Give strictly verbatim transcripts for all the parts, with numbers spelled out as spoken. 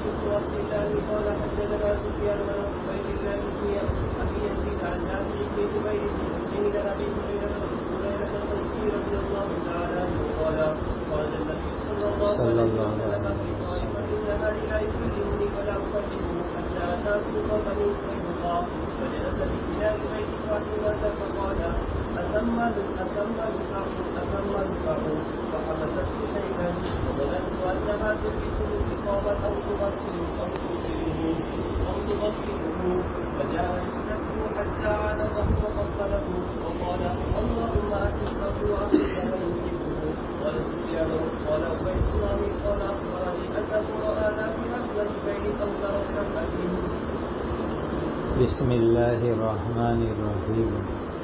بن عبد الله قال حدثنا سفيان بن عبيد الله بن ابي يزيد عن نافع بن جبير بن حسين عن ابي هريره القدسي رضي الله تعالى عنه قال قال النبي صلى الله عليه وسلم في طائفه النهار لا يكلمني ولا اكلمه حتى اتاكم بني قينقاع فجلس في بلاد بيت فاطمه فقال أتم أتم لقاء أتم لقاء فحبسته شيئا وظننت أنها تلبس النقاب أو تغسل أو تغسله أو تغسله فجاء يستفتح حتى عانقه وقبله وقال اللهم أتقه وأخذه ويمسكه قال سفيان قال عبيد الله قال أخبرني أنه رأى نافعا رجلين أو ركعتين. بسم اللہ الرحمن الرحیم.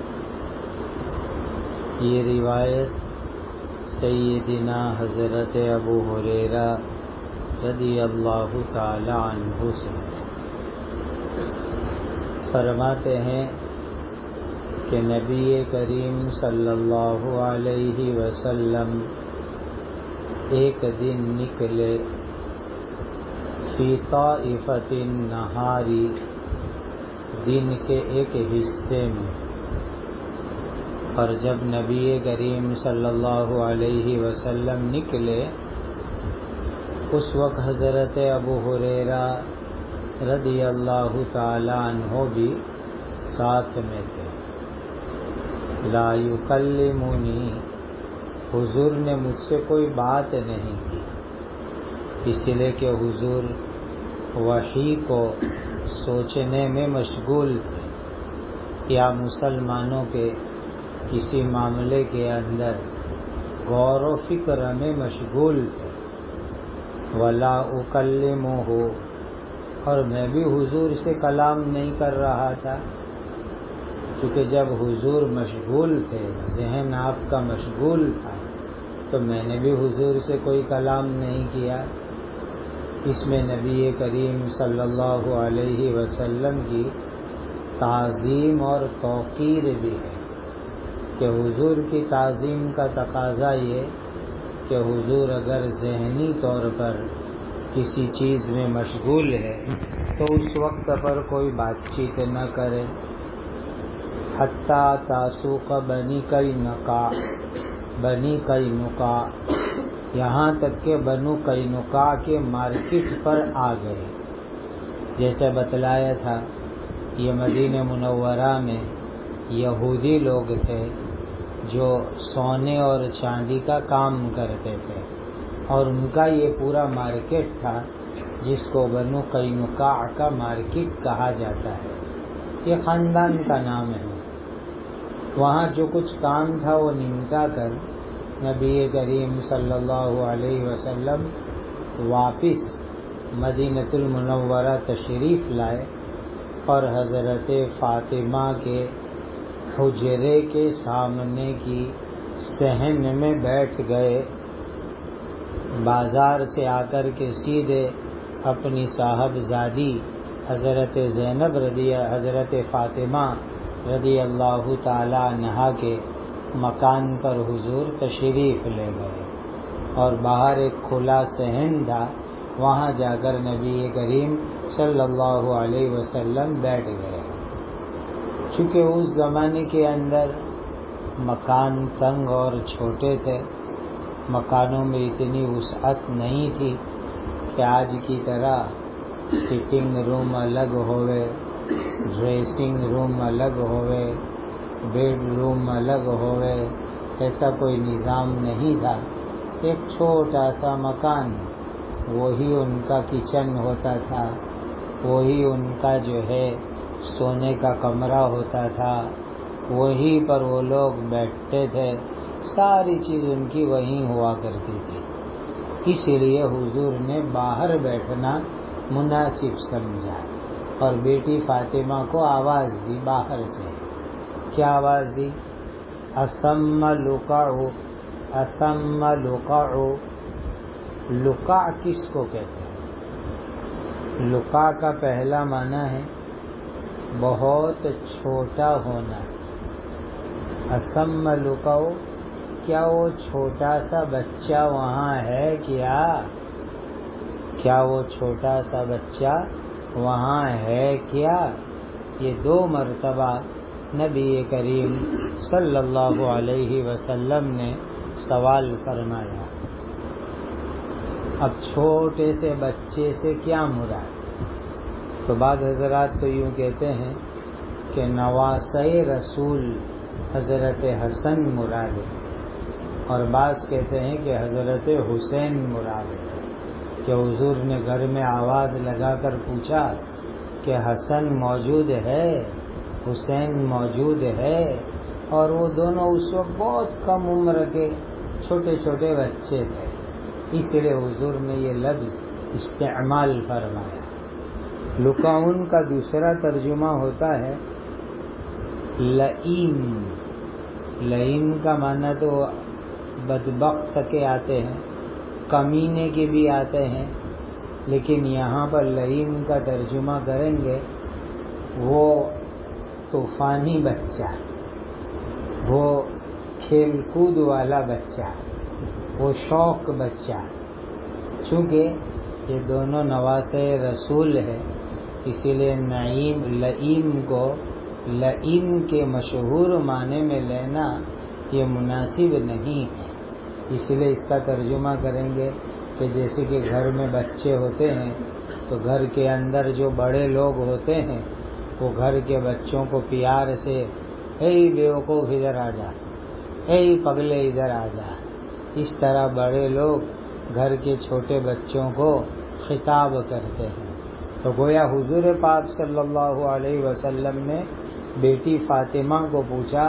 یہ روایت سیدنا حضرت ابو ہریرہ رضی اللہ تعالی عنہ سے فرماتے ہیں کہ نبی کریم صلی اللہ علیہ وسلم ایک دن نکلے فی طائفۃ النہار، دن کے ایک حصے میں، اور جب نبی کریم صلی اللہ علیہ وسلم نکلے اس وقت حضرت ابو ہریرہ رضی اللہ تعالی عنہ بھی ساتھ میں تھے. لا یکلمنی، حضور نے مجھ سے کوئی بات نہیں کی، اس لیے کہ حضور وحی کو سوچنے میں مشغول تھے یا مسلمانوں کے کسی معاملے کے اندر غور و فکر میں مشغول تھے. ولا اکلمہ، اور میں بھی حضور سے کلام نہیں کر رہا تھا، چونکہ جب حضور مشغول تھے، ذہن آپ کا مشغول تھا، تو میں نے بھی حضور سے کوئی کلام نہیں کیا. اس میں نبی کریم صلی اللہ علیہ وسلم کی تعظیم اور توقیر بھی ہے کہ حضور کی تعظیم کا تقاضا یہ کہ حضور اگر ذہنی طور پر کسی چیز میں مشغول ہے تو اس وقت پر کوئی بات چیت نہ کرے. حتیٰ تاسوق بنی قینقاع، بنی قینقاع، یہاں تک کہ بنو قینقاع کے مارکیٹ پر آ گئے. جیسے بتلایا تھا یہ مدینہ منورہ میں یہودی لوگ تھے جو سونے اور چاندی کا کام کرتے تھے، اور ان کا یہ پورا مارکیٹ تھا جس کو بنو قینقاع کا مارکیٹ کہا جاتا ہے. یہ خاندان کا نام ہے. وہاں جو کچھ کام تھا وہ نمٹا کر نبی کریم صلی اللہ علیہ وسلم واپس مدینہ المنورہ تشریف لائے اور حضرت فاطمہ کے حجرے کے سامنے کی صحن میں بیٹھ گئے. بازار سے آ کر کے سیدھے اپنی صاحبزادی حضرت زینب رضی حضرت فاطمہ رضی اللہ تعالی عنہا کے مکان پر حضور تشریف لے گئے، اور باہر ایک کھلا صحن تھا، وہاں جا کر نبی کریم صلی اللہ علیہ وسلم بیٹھ گئے. چونکہ اس زمانے کے اندر مکان تنگ اور چھوٹے تھے، مکانوں میں اتنی وسعت نہیں تھی کہ آج کی طرح سٹنگ روم الگ ہوئے، ڈریسنگ روم الگ ہوئے، بیڈ روم الگ ہوئے، ایسا کوئی نظام نہیں تھا. ایک چھوٹا سا مکان، وہی ان کا کچن ہوتا تھا، وہی ان کا جو ہے سونے کا کمرہ ہوتا تھا، وہی پر وہ لوگ بیٹھتے تھے، ساری چیز ان کی وہیں ہوا کرتی تھی. اسی لیے حضور نے باہر بیٹھنا مناسب سمجھا اور بیٹی فاطمہ کو آواز دی باہر سے. کیا آواز دی؟ اسم لقع، اسم لقع. لقع کس کو کہتے ہیں؟ لقع کا پہلا معنی ہے بہت چھوٹا ہونا. اسم لقع، کیا وہ چھوٹا سا بچہ وہاں ہے کیا؟ کیا وہ چھوٹا سا بچہ وہاں ہے کیا؟ یہ دو مرتبہ نبی کریم صلی اللہ علیہ وسلم نے سوال فرمایا۔ اب چھوٹے سے بچے سے کیا مراد؟ تو بعض حضرات تو یوں کہتے ہیں کہ نواسۂ رسول حضرت حسن مراد ہے، اور بعض کہتے ہیں کہ حضرت حسین مراد ہے، کہ حضور نے گھر میں آواز لگا کر پوچھا کہ حسن موجود ہے، حسین موجود ہے، اور وہ دونوں اس وقت بہت کم عمر کے چھوٹے چھوٹے بچے تھے، اس لیے حضور نے یہ لفظ استعمال فرمایا۔ لکعون کا دوسرا ترجمہ ہوتا ہے لئیم۔ لئیم کا معنی تو بدبخت کے آتے ہیں، کمینے کے بھی آتے ہیں، لیکن یہاں پر لئیم کا ترجمہ کریں گے وہ طوفانی بچہ، وہ کھیل کود والا بچہ، وہ شوق بچہ۔ چونکہ یہ دونوں نواسۂ رسول ہے، اسی لیے نعیم لئیم کو لئیم کے مشہور معنی میں لینا یہ مناسب نہیں ہے، اس لیے اس کا ترجمہ کریں گے کہ جیسے کہ گھر میں بچے ہوتے ہیں تو گھر کے اندر جو بڑے لوگ ہوتے ہیں وہ گھر کے بچوں کو پیار سے اے بیوقوف ادھر آ جا، اے پگلے ادھر آ جا، اس طرح بڑے لوگ گھر کے چھوٹے بچوں کو خطاب کرتے ہیں۔ تو گویا حضور پاک صلی اللہ علیہ وسلم نے بیٹی فاطمہ کو پوچھا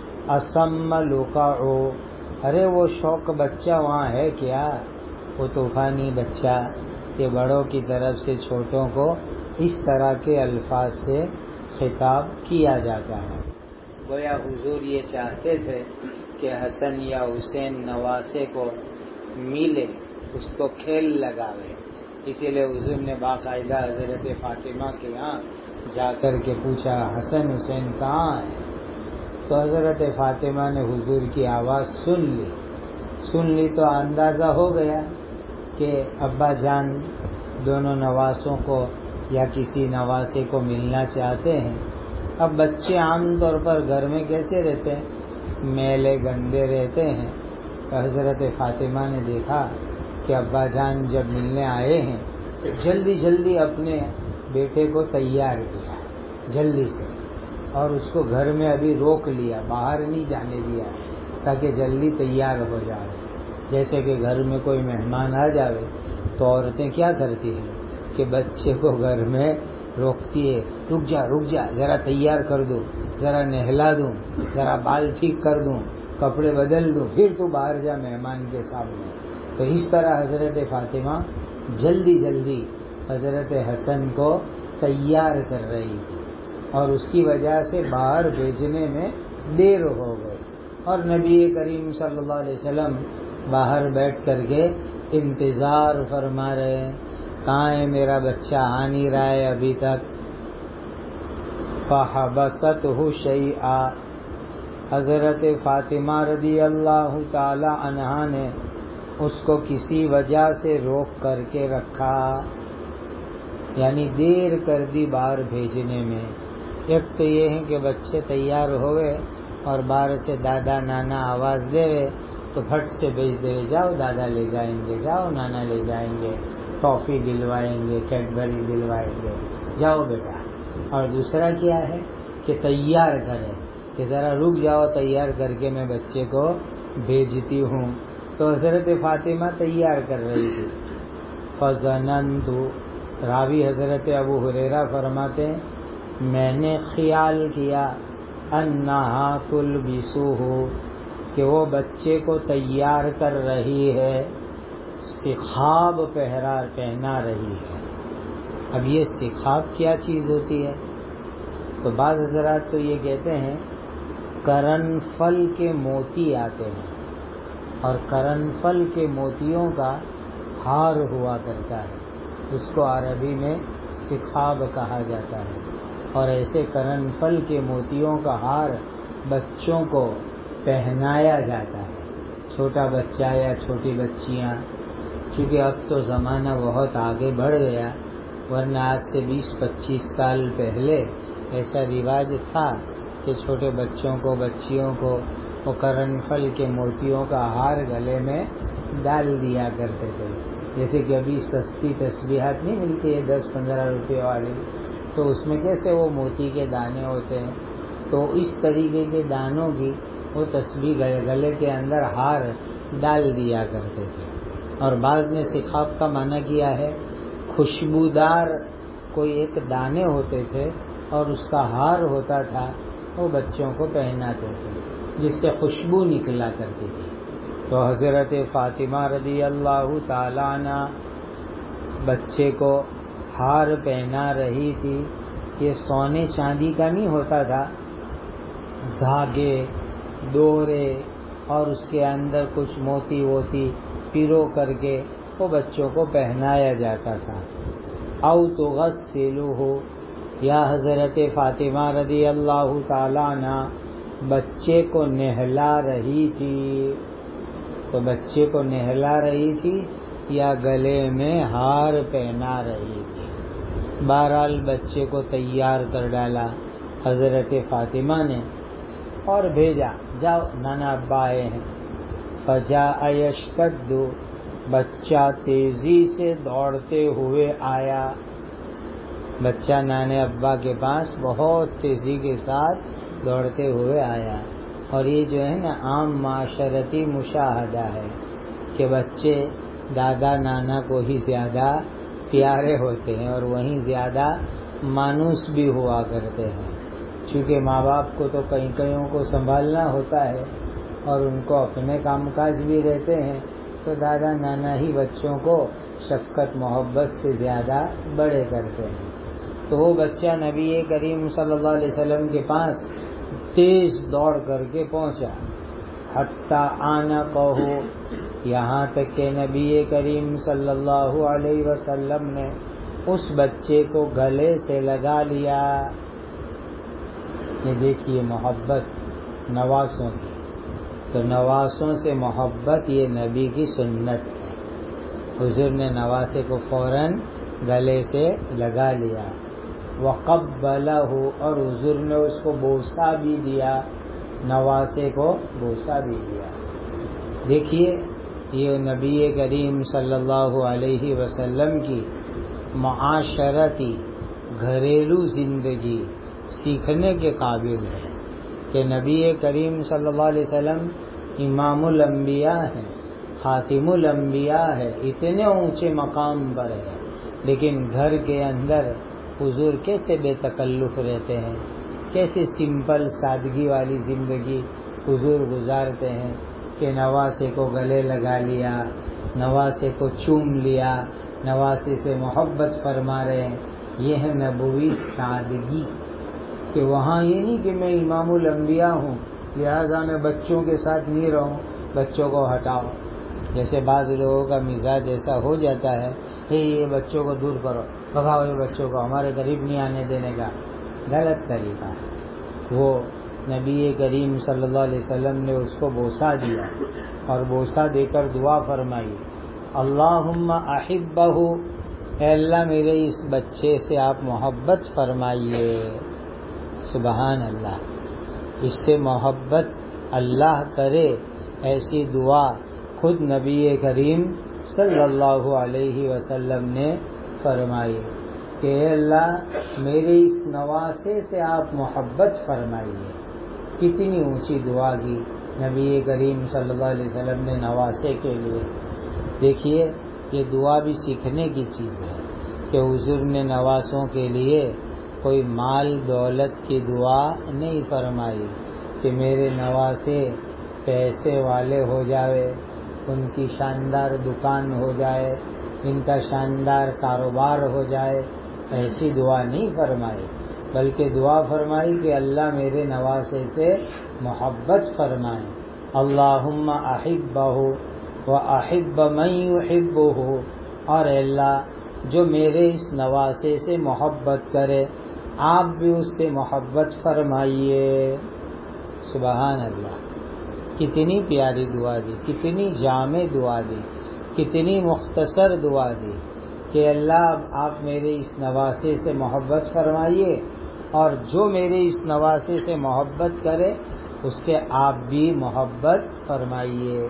اسم لقعو، ارے وہ شوق بچہ وہاں ہے کیا؟ وہ طوفانی بچہ، یہ بڑوں کی طرف سے چھوٹوں کو اس طرح کے الفاظ سے خطاب کیا جاتا ہے۔ گویا حضور یہ چاہتے تھے کہ حسن یا حسین نواسے کو ملے، اس کو کھیل لگاوے، اسی لیے حضور نے باقاعدہ حضرت فاطمہ کے یہاں جا کر کے پوچھا حسن حسین کہاں ہے؟ تو حضرت فاطمہ نے حضور کی آواز سن لی سن لی تو اندازہ ہو گیا کہ ابا جان دونوں نواسوں کو یا کسی نواسے کو ملنا چاہتے ہیں۔ اب بچے عام طور پر گھر میں کیسے رہتے ہیں؟ میلے گندے رہتے ہیں۔ تو حضرت فاطمہ نے دیکھا کہ ابا جان جب ملنے آئے ہیں جلدی جلدی اپنے بیٹے کو تیار کیا جلدی سے، اور اس کو گھر میں ابھی روک لیا، باہر نہیں جانے دیا تاکہ جلدی تیار ہو جائے۔ جیسے کہ گھر میں کوئی مہمان آ جاوے تو عورتیں کیا کرتی ہیں کہ بچے کو گھر میں روکتی ہے، رک جا رک جا ذرا تیار کر دوں، ذرا نہلا دوں، ذرا بال ٹھیک کر دوں، کپڑے بدل دوں، پھر تو باہر جا مہمان کے سامنے۔ تو اس طرح حضرت فاطمہ جلدی جلدی حضرت حسن کو تیار کر رہی تھی، اور اس کی وجہ سے باہر بھیجنے میں دیر ہو گئی، اور نبی کریم صلی اللہ علیہ وسلم باہر بیٹھ کر کے انتظار فرما رہے ہیں، کہاں ہے میرا بچہ؟ آ نہیں رہا ہے ابھی تک۔ فَحَبَسَتْهُ شَيْئًا، حضرت فاطمہ رضی اللہ تعالی عنہا نے اس کو کسی وجہ سے روک کر کے رکھا، یعنی دیر کر دی باہر بھیجنے میں۔ ایک تو یہ ہے کہ بچے تیار ہوئے اور باہر سے دادا نانا آواز دے تو پھٹ سے بھیج دے، جاؤ دادا لے جائیں گے، جاؤ نانا لے جائیں گے، ٹافی دلوائیں گے، کیڈبری دلوائیں گے، جاؤ بیٹا۔ اور دوسرا کیا ہے کہ تیار کرے کہ ذرا رک جاؤ، تیار کر کے میں بچے کو بھیجتی ہوں۔ تو حضرت فاطمہ تیار کر رہی تھی۔ فَظَنَنْتُ، راوی حضرت ابو ہریرہ فرماتے ہیں میں نے خیال کیا اَنَّهَا تُلْبِسُهُ، کہ وہ بچے کو تیار کر رہی ہے، سخاب پہرا پہنا رہی ہے۔ اب یہ سخاب کیا چیز ہوتی ہے؟ تو بعض حضرات تو یہ کہتے ہیں کرن فل کے موتی آتے ہیں، اور کرن فل کے موتیوں کا ہار ہوا کرتا ہے، اس کو عربی میں سخاب کہا جاتا ہے، اور ایسے کرن فل کے موتیوں کا ہار بچوں کو پہنایا جاتا ہے۔ چھوٹا بچہ یا چھوٹی بچیاں چونکہ اب تو زمانہ بہت آگے بڑھ گیا، ورنہ آج سے بیس پچیس سال پہلے ایسا رواج تھا کہ چھوٹے بچوں کو بچیوں کو وہ کرن پھل کے موتیوں کا ہار گلے میں ڈال دیا کرتے تھے. جیسے کہ ابھی سستی تسبیحات نہیں ملتی ہے دس پندرہ روپے والی، تو اس میں کیسے وہ موتی کے دانے ہوتے ہیں، تو اس طریقے کے دانوں کی وہ تسبیح گلے کے اندر ہار ڈال دیا کرتے تھے. اور بعض نے سخاف کا معنی کیا ہے خوشبودار کوئی ایک دانے ہوتے تھے اور اس کا ہار ہوتا تھا، وہ بچوں کو پہناتے تھے جس سے خوشبو نکلا کرتی تھی. تو حضرت فاطمہ رضی اللہ تعالی عنہ بچے کو ہار پہنا رہی تھی. یہ سونے چاندی کا نہیں ہوتا تھا، دھاگے ڈورے اور اس کے اندر کچھ موتی ووتی پیرو کر کے وہ بچوں کو پہنایا جاتا تھا. او تغسلہ، یا حضرت فاطمہ رضی اللہ تعالی عنہ بچے کو نہلا رہی تھی. تو بچے کو نہلا رہی تھی یا گلے میں ہار پہنا رہی تھی. بہرحال بچے کو تیار کر ڈالا حضرت فاطمہ نے اور بھیجا، جاؤ نانا ابا آئے ہیں. فجاء یشتد، بچہ تیزی سے دوڑتے ہوئے آیا. بچہ نانے ابا کے پاس بہت تیزی کے ساتھ دوڑتے ہوئے آیا. اور یہ جو ہے نا عام معاشرتی مشاہدہ ہے کہ بچے دادا نانا کو ہی زیادہ پیارے ہوتے ہیں اور وہیں زیادہ مانوس بھی ہوا کرتے ہیں. چونکہ ماں باپ کو تو کئی کئیوں کو سنبھالنا ہوتا ہے اور ان کو اپنے کام کاج بھی رہتے ہیں، تو دادا نانا ہی بچوں کو شفقت محبت سے زیادہ بڑے کرتے ہیں. تو وہ بچہ نبی کریم صلی اللہ علیہ وسلم کے پاس تیز دوڑ کر کے پہنچا. حتی آنا کہو، یہاں تک کہ نبی کریم صلی اللہ علیہ وسلم نے اس بچے کو گلے سے لگا لیا. یہ دیکھیے محبت نواسوں کی، تو نواسوں سے محبت یہ نبی کی سنت ہے. حضور نے نواسے کو فوراً گلے سے لگا لیا. وقبلہ، اور حضور نے اس کو بوسہ بھی دیا، نواسے کو بوسہ بھی دیا. دیکھیے یہ نبی کریم صلی اللہ علیہ وسلم کی معاشرتی گھریلو زندگی سیکھنے کے قابل ہے کہ نبی کریم صلی اللہ علیہ وسلم امام الانبیاء ہیں، خاتم الانبیاء ہے، اتنے اونچے مقام پر ہے، لیکن گھر کے اندر حضور کیسے بے تکلف رہتے ہیں، کیسے سمپل سادگی والی زندگی حضور گزارتے ہیں کہ نواسے کو گلے لگا لیا، نواسے کو چوم لیا، نواسے سے محبت فرما رہے ہیں. یہ ہے نبوی سادگی کہ وہاں یہ نہیں کہ میں امام الانبیاء ہوں لہذا میں بچوں کے ساتھ نہیں رہوں، بچوں کو ہٹاؤ. جیسے بعض لوگوں کا مزاج ایسا ہو جاتا ہے کہ یہ بچوں کو دور کرو، بھگاؤ یہ بچوں کو، ہمارے قریب نہیں آنے دینے کا. غلط طریقہ ہے. وہ نبی کریم صلی اللہ علیہ وسلم نے اس کو بوسہ دیا اور بوسہ دے کر دعا فرمائی، اللہم احبہ، اے اللہ میرے اس بچے سے آپ محبت فرمائیے. سبحان اللہ، اس سے محبت اللہ کرے ایسی دعا خود نبی کریم صلی اللہ علیہ وسلم نے فرمائی کہ اے اللہ میرے اس نواسے سے آپ محبت فرمائیے. کتنی اونچی دعا کی نبی کریم صلی اللہ علیہ وسلم نے نواسے کے لیے. دیکھیے یہ دعا بھی سیکھنے کی چیز ہے کہ حضور نے نواسوں کے لیے کوئی مال دولت کی دعا نہیں فرمائی کہ میرے نواسے پیسے والے ہو جاوے، ان کی شاندار دکان ہو جائے، ان کا شاندار کاروبار ہو جائے، ایسی دعا نہیں فرمائی، بلکہ دعا فرمائی کہ اللہ میرے نواسے سے محبت فرمائے. اللہم احبہ واحب من یحبہ، اور اللہ جو میرے اس نواسے سے محبت کرے آپ بھی اس سے محبت فرمائیے. سبحان اللہ، کتنی پیاری دعا دی، کتنی جامع دعا دی کتنی مختصر دعا دی کہ اللہ آپ میرے اس نواسے سے محبت فرمائیے اور جو میرے اس نواسے سے محبت کرے اس سے آپ بھی محبت فرمائیے۔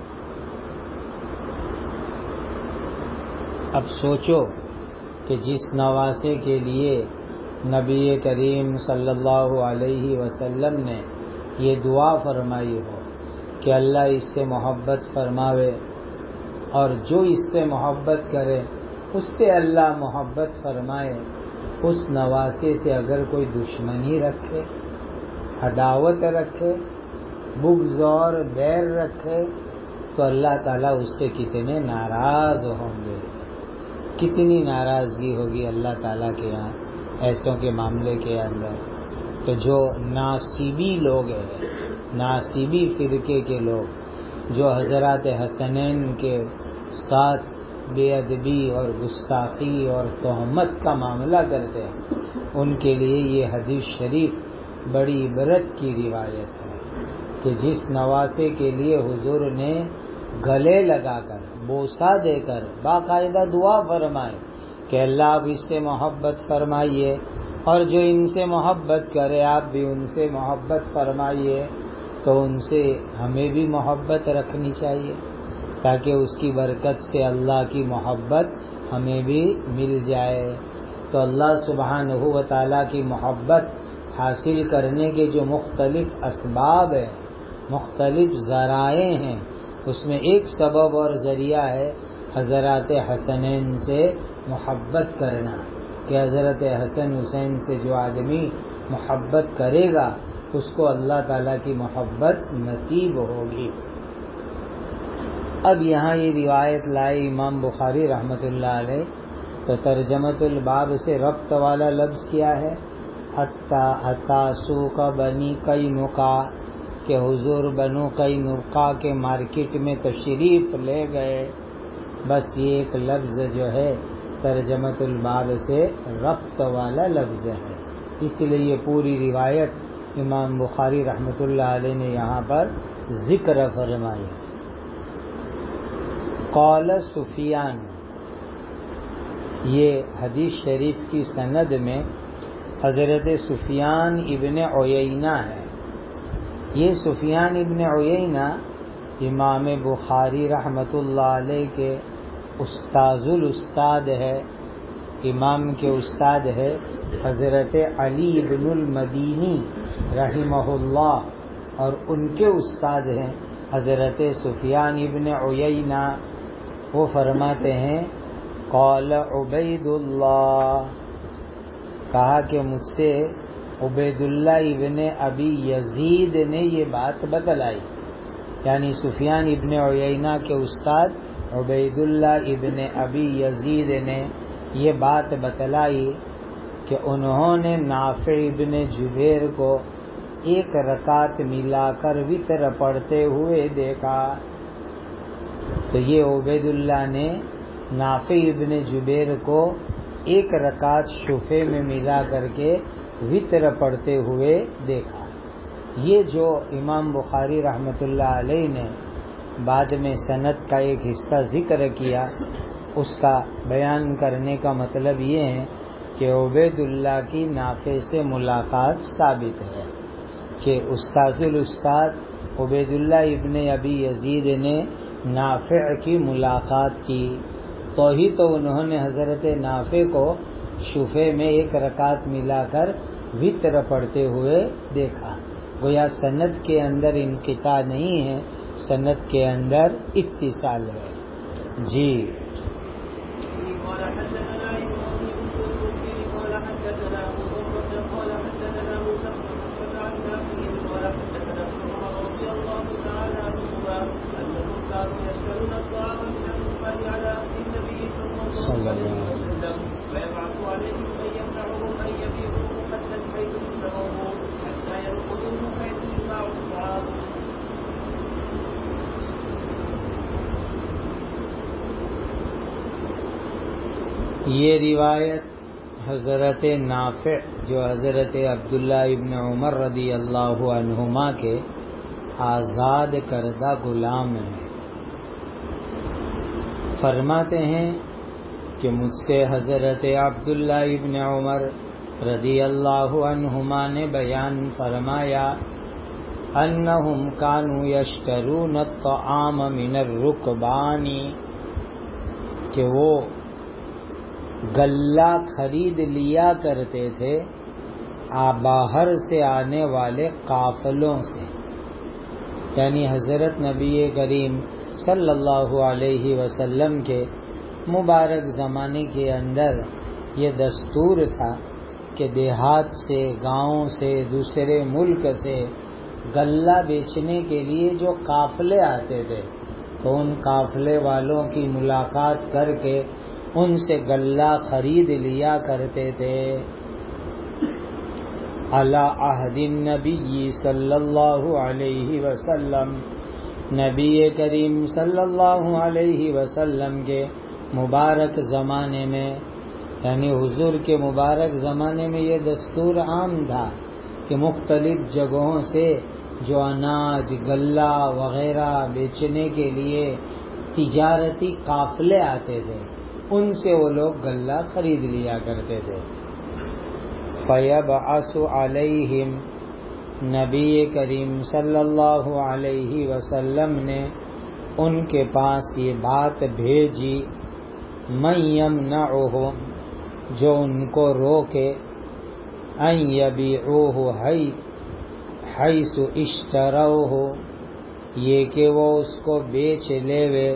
اب سوچو کہ جس نواسے کے لیے نبی کریم صلی اللہ علیہ وسلم نے یہ دعا فرمائی ہو کہ اللہ اس سے محبت فرماوے اور جو اس سے محبت کرے اس سے اللہ محبت فرمائے، اس نواسے سے اگر کوئی دشمنی رکھے، عداوت رکھے، بغض اور بیر رکھے تو اللہ تعالیٰ اس سے کتنے ناراض ہوں گے، کتنی ناراضگی ہوگی اللہ تعالیٰ کے یہاں ایسوں کے معاملے کے اندر۔ تو جو ناصبی لوگ ہیں، ناصبی فرقے کے لوگ جو حضرات حسنین کے ساتھ بے ادبی اور گستاخی اور تہمت کا معاملہ کرتے ہیں، ان کے لیے یہ حدیث شریف بڑی عبرت کی روایت ہے کہ جس نواسے کے لیے حضور نے گلے لگا کر، بوسہ دے کر باقاعدہ دعا فرمائے کہ اللہ آپ اس سے محبت فرمائیے اور جو ان سے محبت کرے آپ بھی ان سے محبت فرمائیے، تو ان سے ہمیں بھی محبت رکھنی چاہیے تاکہ اس کی برکت سے اللہ کی محبت ہمیں بھی مل جائے۔ تو اللہ سبحانہ و تعالیٰ کی محبت حاصل کرنے کے جو مختلف اسباب ہیں، مختلف ذرائع ہیں، اس میں ایک سبب اور ذریعہ ہے حضرات حسنین سے محبت کرنا، کہ حضرت حسن حسین سے جو آدمی محبت کرے گا اس کو اللہ تعالیٰ کی محبت نصیب ہوگی۔ اب یہاں یہ روایت لائے امام بخاری رحمۃ اللہ علیہ، تو ترجمۃ الباب سے ربط والا لفظ کیا ہے؟ حتی اتاسو کا بنی قینقاع، کہ حضور بنو قینقاع کے مارکیٹ میں تشریف لے گئے۔ بس یہ ایک لفظ جو ہے ترجمۃ الباب سے ربط والا لفظ ہے، اس لیے یہ پوری روایت امام بخاری رحمۃ اللہ علیہ نے یہاں پر ذکر فرمایا۔ قال سفیان، یہ حدیث شریف کی سند میں حضرت سفیان ابن عیینہ ہے۔ یہ سفیان ابن عیینہ امام بخاری رحمۃ اللہ علیہ کے استاذ الاستاد ہے، امام کے استاد ہے حضرت علی بن المدینی رحمہ اللہ، اور ان کے استاد ہیں حضرت سفیان ابن عیینہ۔ وہ فرماتے ہیں قال عبید اللہ، کہا کہ مجھ سے عبید اللہ ابن ابی یزید نے یہ بات بتلائی، یعنی سفیان ابن عیینہ کے استاد عبید اللہ ابن ابی یزید نے یہ بات بتلائی کہ انہوں نے نافع ابن جبیر کو ایک رکعت ملا کر وتر پڑھتے ہوئے دیکھا۔ تو یہ عبید اللہ نے نافع ابن جبیر کو ایک رکعت شفع میں ملا کر کے وتر پڑھتے ہوئے دیکھا۔ یہ جو امام بخاری رحمۃ اللہ علیہ نے بعد میں سند کا ایک حصہ ذکر کیا، اس کا بیان کرنے کا مطلب یہ ہے کہ عبید اللہ کی نافع سے ملاقات ثابت ہے، کہ استاذ الاستاد عبید اللہ ابن ابی یزید نے نافع کی ملاقات کی، تو ہی تو انہوں نے حضرت نافع کو شفع میں ایک رکعت ملا کر وتر پڑھتے ہوئے دیکھا۔ گویا سند کے اندر انقطاع نہیں ہے، سند کے اندر اتصال ہے۔ جی صلی اللہ علیہ وسلم ويبعث عليهم من يمنعهم ان يبيعوا حتى حيث يسمعوه حتى ينقذوه حيث يباع الطعام۔ یہ روایت حضرت نافع جو حضرت عبداللہ ابن عمر رضی اللہ عنہما کے آزاد کردہ غلام ہیں، فرماتے ہیں کہ مجھ سے حضرت عبداللہ ابن عمر رضی اللہ عنہما نے بیان فرمایا انہم کانوا یشترون الطعام من الرکبان، کہ وہ غلہ خرید لیا کرتے تھے باہر سے آنے والے قافلوں سے. یعنی حضرت نبی کریم صلی اللہ علیہ وسلم کے مبارک زمانے کے اندر یہ دستور تھا کہ دیہات سے، گاؤں سے، دوسرے ملک سے غلہ بیچنے کے لیے جو قافلے آتے تھے تو ان قافلے والوں کی ملاقات کر کے ان سے غلہ خرید لیا کرتے تھے. علی عہد النبی صلی اللہ علیہ وسلم، نبی کریم صلی اللہ علیہ وسلم کے مبارک زمانے میں، یعنی حضور کے مبارک زمانے میں یہ دستور عام تھا کہ مختلف جگہوں سے جو اناج، غلہ وغیرہ بیچنے کے لیے تجارتی قافلے آتے تھے ان سے وہ لوگ غلہ خرید لیا کرتے تھے. فَيَبْعَثُ عَلَيْهِمْ، نبی کریم صلی اللہ علیہ وسلم نے ان کے پاس یہ بات بھیجی، مَن يَمْنَعُهُمْ، جو ان کو روکے، أَن يَبِيعُوهُ حَيْثُ اشْتَرَوْهُ، یہ کہ وہ اس کو بیچ لیوے،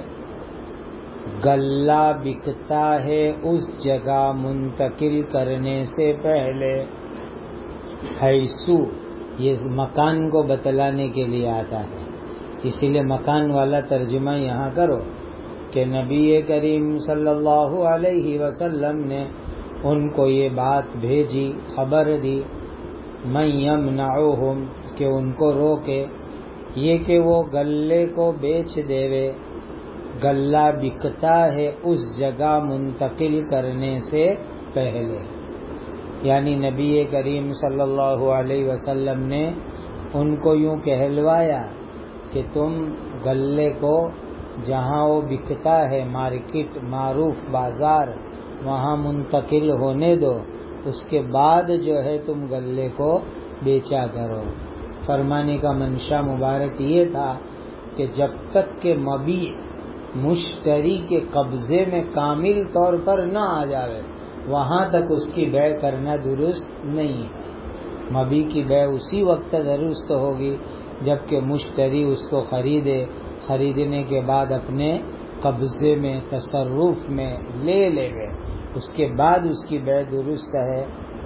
غلہ بکتا ہے اس جگہ منتقل کرنے سے پہلے. حیثو یہ مکان کو بتلانے کے لیے آتا ہے، اسی لیے مکان والا ترجمہ یہاں کرو کہ نبی کریم صلی اللہ علیہ وسلم نے ان کو یہ بات بھیجی، خبر دی، من یمنعہم، کہ ان کو روکے، یہ کہ وہ غلے کو بیچ دیوے، غلہ بکتا ہے اس جگہ منتقل کرنے سے پہلے. یعنی نبی کریم صلی اللہ علیہ وسلم نے ان کو یوں کہلوایا کہ تم غلے کو جہاں وہ بکتا ہے، مارکیٹ، معروف بازار، وہاں منتقل ہونے دو، اس کے بعد جو ہے تم غلے کو بیچا کرو. فرمانے کا منشا مبارک یہ تھا کہ جب تک کہ مبیع مشتری کے قبضے میں کامل طور پر نہ آ جاوے وہاں تک اس کی بیع کرنا درست نہیں ہے. مبیع کی بیع اسی وقت درست ہوگی جب کہ مشتری اس کو خریدے، خریدنے کے بعد اپنے قبضے میں، تصرف میں لے لے گئے، اس کے بعد اس کی بیع درست ہے.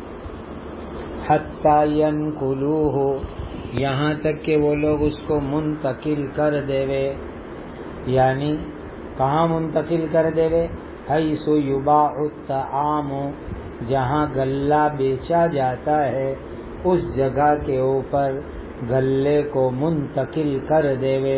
حتی ینقلوہ، یہاں تک کہ وہ لوگ اس کو منتقل کر دیوے. یعنی کہاں منتقل کر دیوے؟ حیث یباع الطعام، جہاں غلہ بیچا جاتا ہے اس جگہ کے اوپر غلے کو منتقل کر دیوے.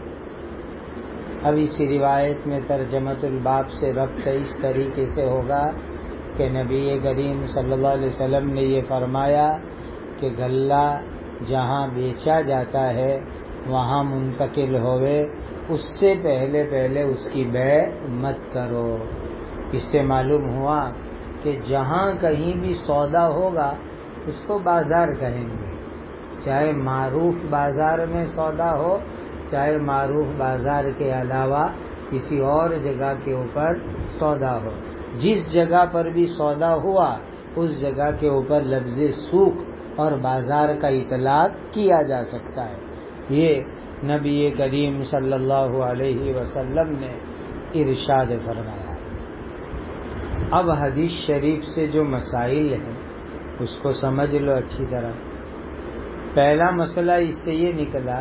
اب اسی روایت میں ترجمۃ الباب سے ربط اس طریقے سے ہوگا کہ نبی کریم صلی اللہ علیہ وسلم نے یہ فرمایا کہ غلہ جہاں بیچا جاتا ہے وہاں منتقل ہوئے، اس سے پہلے پہلے اس کی بیع مت کرو. اس سے معلوم ہوا کہ جہاں کہیں بھی سودا ہوگا اس کو بازار کہیں گے، چاہے معروف بازار میں سودا ہو، چاہے معروف بازار کے علاوہ کسی اور جگہ کے اوپر سودا ہو. جس جگہ پر بھی سودا ہوا اس جگہ کے اوپر لفظ سوق اور بازار کا اطلاق کیا جا سکتا ہے. یہ نبی کریم صلی اللہ علیہ وسلم نے ارشاد فرمایا. اب حدیث شریف سے جو مسائل ہیں اس کو سمجھ لو اچھی طرح. پہلا مسئلہ اس سے یہ نکلا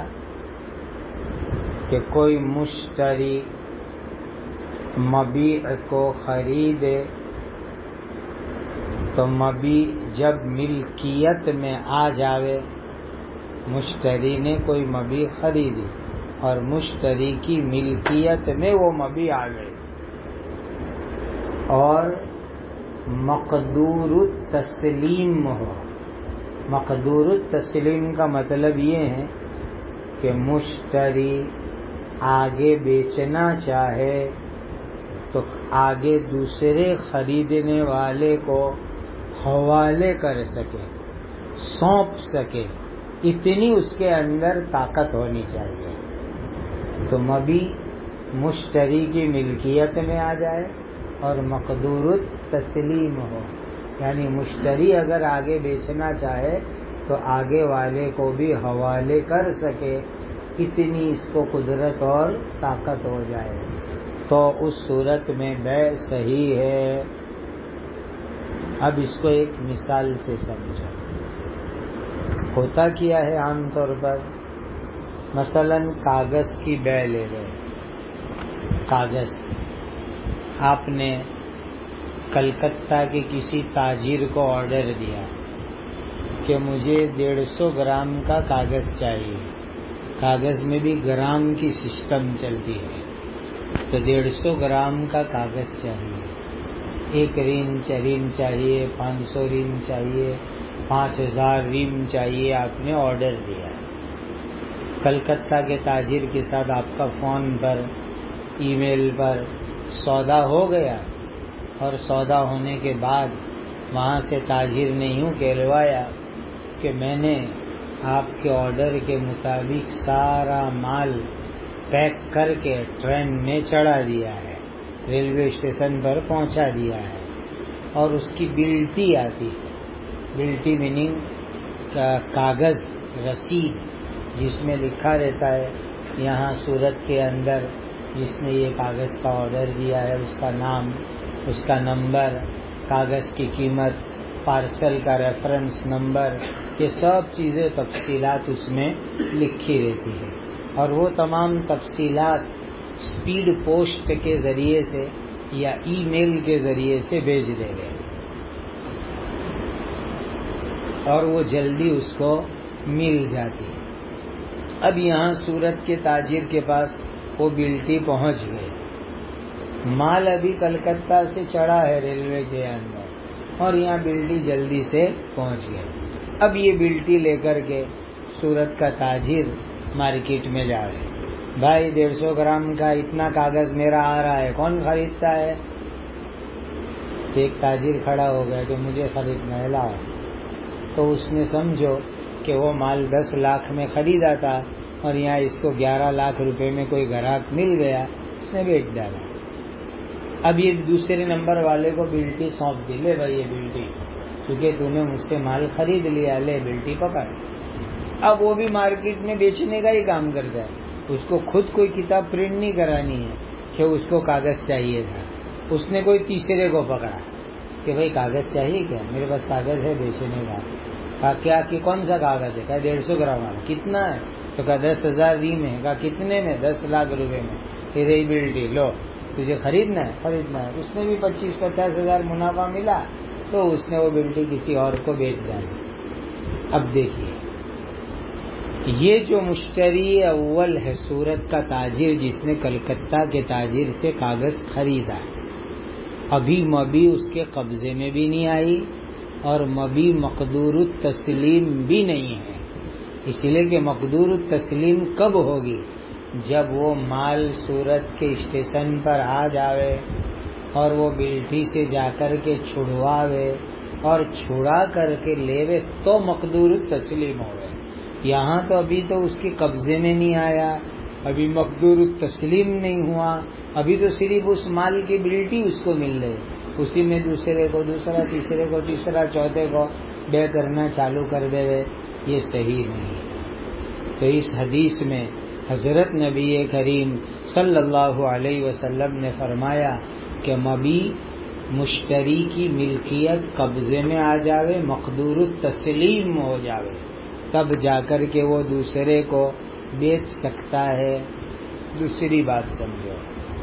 کہ کوئی مشتری مبیع کو خریدے تو مبیع جب ملکیت میں آ جاوے، مشتری نے کوئی مبیع خریدی اور مشتری کی ملکیت میں وہ مبیع آ گئے اور مقدور التسلیم ہو. مقدور التسلیم کا مطلب یہ ہے کہ مشتری آگے بیچنا چاہے تو آگے دوسرے خریدنے والے کو حوالے کر سکے، سونپ سکے، اتنی اس کے اندر طاقت ہونی چاہیے۔ تو مبی مشتری کی ملکیت میں آ جائے اور مقدور التسلیم ہو، یعنی مشتری اگر آگے بیچنا چاہے تو آگے والے کو بھی حوالے کر سکے، اتنی اس کو قدرت اور طاقت ہو جائے تو اس صورت میں بیع صحیح ہے۔ اب اس کو ایک مثال سے سمجھو۔ ہوتا کیا ہے عام طور پر، مثلا کاغذ کی بیع لے لو۔ کاغذ آپ نے کلکتہ کے کسی تاجر کو آرڈر دیا کہ مجھے ڈیڑھ سو گرام کا کاغذ چاہیے، کاغذ میں بھی گرام کی سسٹم چلتی ہے، تو ڈیڑھ سو گرام کا کاغذ چاہیے، ایک رینچ رین چاہیے، پانچ سو رین چاہیے، پانچ ہزار ریم چاہیے، آپ نے آرڈر دیا۔ کلکتہ کے تاجر کے ساتھ آپ کا فون پر، ای میل پر سودا ہو گیا، اور سودا ہونے کے بعد وہاں سے تاجر نے یوں کہلوایا کہ میں نے آپ کے آرڈر کے مطابق سارا مال پیک کر کے ٹرین میں چڑھا دیا ہے، ریلوے اسٹیشن پر پہنچا دیا ہے، اور اس کی بلٹی آتی ہے۔ بلٹی میننگ کاغذ رسید، جس میں لکھا رہتا ہے یہاں صورت کے اندر جس نے یہ کاغذ کا آرڈر دیا ہے اس کا نام، اس کا نمبر، کاغذ کی قیمت، پارسل کا ریفرنس نمبر، یہ سب چیزیں تفصیلات اس میں لکھی رہتی ہے، اور وہ تمام تفصیلات اسپیڈ پوسٹ کے ذریعے سے یا ای میل کے ذریعے سے بھیج دے گئے، اور وہ جلدی اس کو مل جاتی ہے۔ اب یہاں صورت کے تاجر کے پاس وہ بلٹی پہنچ گئے، مال ابھی کلکتہ سے چڑھا ہے ریلوے کے اندر، اور یہاں بلٹی جلدی سے پہنچ گئے۔ اب یہ بلٹی لے کر کے صورت کا تاجر مارکیٹ میں جا رہے، بھائی ڈیڑھ سو گرام کا اتنا کاغذ میرا آ رہا ہے، کون خریدتا ہے؟ ایک تاجر کھڑا ہو گیا کہ مجھے خریدنا ہے، لاؤ۔ تو اس نے سمجھو کہ وہ مال دس لاکھ میں خریدا تھا، اور یہاں اس کو گیارہ لاکھ روپے میں کوئی گراہک مل گیا، اس نے بیچ ڈالا۔ اب یہ دوسرے نمبر والے کو بلٹی سونپ دی، لے بھائی یہ بلٹی، کیونکہ تو نے مجھ سے مال خرید لیا، لے بلٹی پکڑ۔ اب وہ بھی مارکیٹ میں بیچنے کا ہی کام کرتا ہے، اس کو خود کوئی کتاب پرنٹ نہیں کرانی ہے کہ اس کو کاغذ چاہیے تھا۔ اس نے کوئی تیسرے کو پکڑا کہ بھائی کاغذ چاہیے کیا؟ میرے پاس کاغذ ہے بیچنے کا۔ کہا کیا کہ کون سا کاغذ ہے؟ کہا ڈیڑھ سو گرام والا۔ کتنا ہے؟ تو کہا دس ہزار ریم ہے۔ کہا کتنے میں؟ دس لاکھ روپے میں۔ پھر یہ بلٹی لو، تجھے خریدنا ہے؟ خریدنا ہے۔ اس نے بھی پچیس پچاس ہزار منافع ملا تو اس نے وہ بلٹی کسی اور کو بیچ ڈالی۔ اب دیکھیے یہ جو مشتری اول ہے صورت کا تاجر، جس نے کلکتہ کے تاجر سے کاغذ خریدا، ابھی مبی اس کے قبضے میں بھی نہیں آئی اور مبی مقدور التسلیم بھی نہیں ہے، اس لیے کہ مقدور التسلیم کب ہوگی؟ جب وہ مال صورت کے اسٹیشن پر آ جاوے اور وہ بلٹی سے جا کر کے چھڑواوے اور چھڑا کر کے لیوے تو مقدور التسلیم ہوئے۔ یہاں تو ابھی تو اس کے قبضے میں نہیں آیا، ابھی مقدور التسلیم نہیں ہوا، ابھی تو صرف اس مال کی بلٹی اس کو مل رہی، اسی میں دوسرے کو دوسرا، تیسرے کو تیسرا، چوتھے کو بے کرنا چالو کر دے، یہ صحیح نہیں۔ تو اس حدیث میں حضرت نبی کریم صلی اللہ علیہ وسلم نے فرمایا کہ مبی مشتری کی ملکیت قبضے میں آ جاوے، مقدور التسلیم ہو جاوے، تب جا کر کے وہ دوسرے کو بیچ سکتا ہے۔ دوسری بات سمجھو،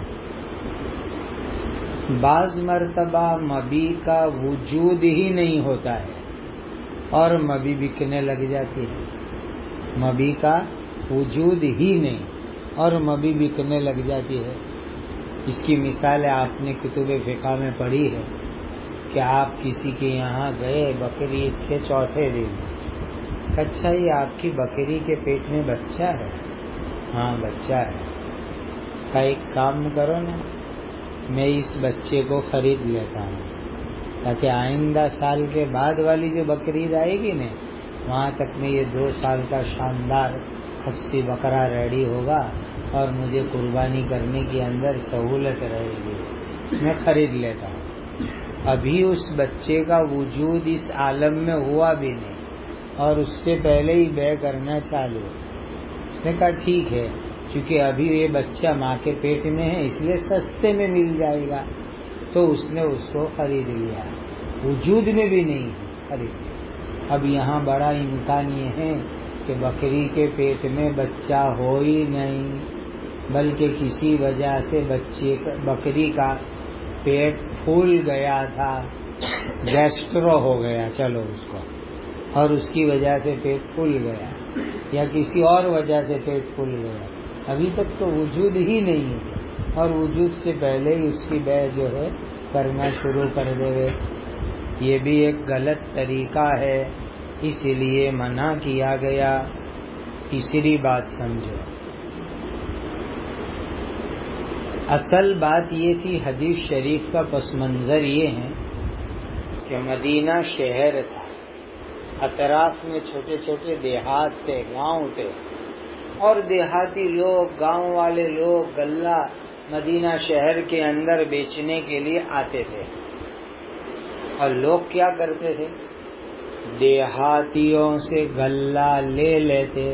بعض مرتبہ مبی کا وجود ہی نہیں ہوتا ہے اور مبی بکنے لگ جاتی ہے، مبی کا وجود ہی نہیں اور مبی بکنے لگ جاتی ہے۔ اس کی مثال آپ نے کتب فقہ میں پڑھی ہے کہ آپ کسی کے یہاں گئے بقرعید کے چوتھے دن، اچھا یہ آپ کی بکری کے پیٹ میں بچہ ہے؟ ہاں بچہ ہے۔ کا ایک کام کرو نا، میں اس بچے کو خرید لیتا ہوں تاکہ آئندہ سال کے بعد والی جو بقرعید آئے گی نا وہاں تک میں یہ دو سال کا شاندار خصی بکرا ریڈی ہوگا اور مجھے قربانی کرنے کے اندر سہولت رہے گی، میں خرید لیتا ہوں۔ ابھی اس بچے کا وجود اس عالم میں ہوا بھی نہیں اور اس سے پہلے ہی بے کرنا چالو۔ اس نے کہا ٹھیک ہے، چونکہ ابھی یہ بچہ ماں کے پیٹ میں ہے اس لیے سستے میں مل جائے گا، تو اس نے اس کو خرید لیا، وجود میں بھی نہیں خرید لیا۔ اب یہاں بڑا امکان یہ ہے کہ بکری کے پیٹ میں بچہ ہو ہی نہیں، بلکہ کسی وجہ سے بچے بکری کا پیٹ پھول گیا تھا، گیسٹرو ہو گیا چلو اس کو، اور اس کی وجہ سے پیٹ پھول گیا یا کسی اور وجہ سے پیٹ پھول گیا، ابھی تک تو وجود ہی نہیں ہے اور وجود سے پہلے ہی اس کی بیع جو ہے کرنا شروع کر دے، یہ بھی ایک غلط طریقہ ہے، اس لیے منع کیا گیا۔ تیسری بات سمجھو، اصل بات یہ تھی حدیث شریف کا پس منظر یہ ہے کہ مدینہ شہر تھا، اطراف میں چھوٹے چھوٹے دیہات تھے، گاؤں تھے، اور دیہاتی لوگ، گاؤں والے لوگ غلہ مدینہ شہر کے اندر بیچنے کے لیے آتے تھے۔ اور لوگ کیا کرتے تھے؟ دیہاتیوں سے غلہ لے لیتے،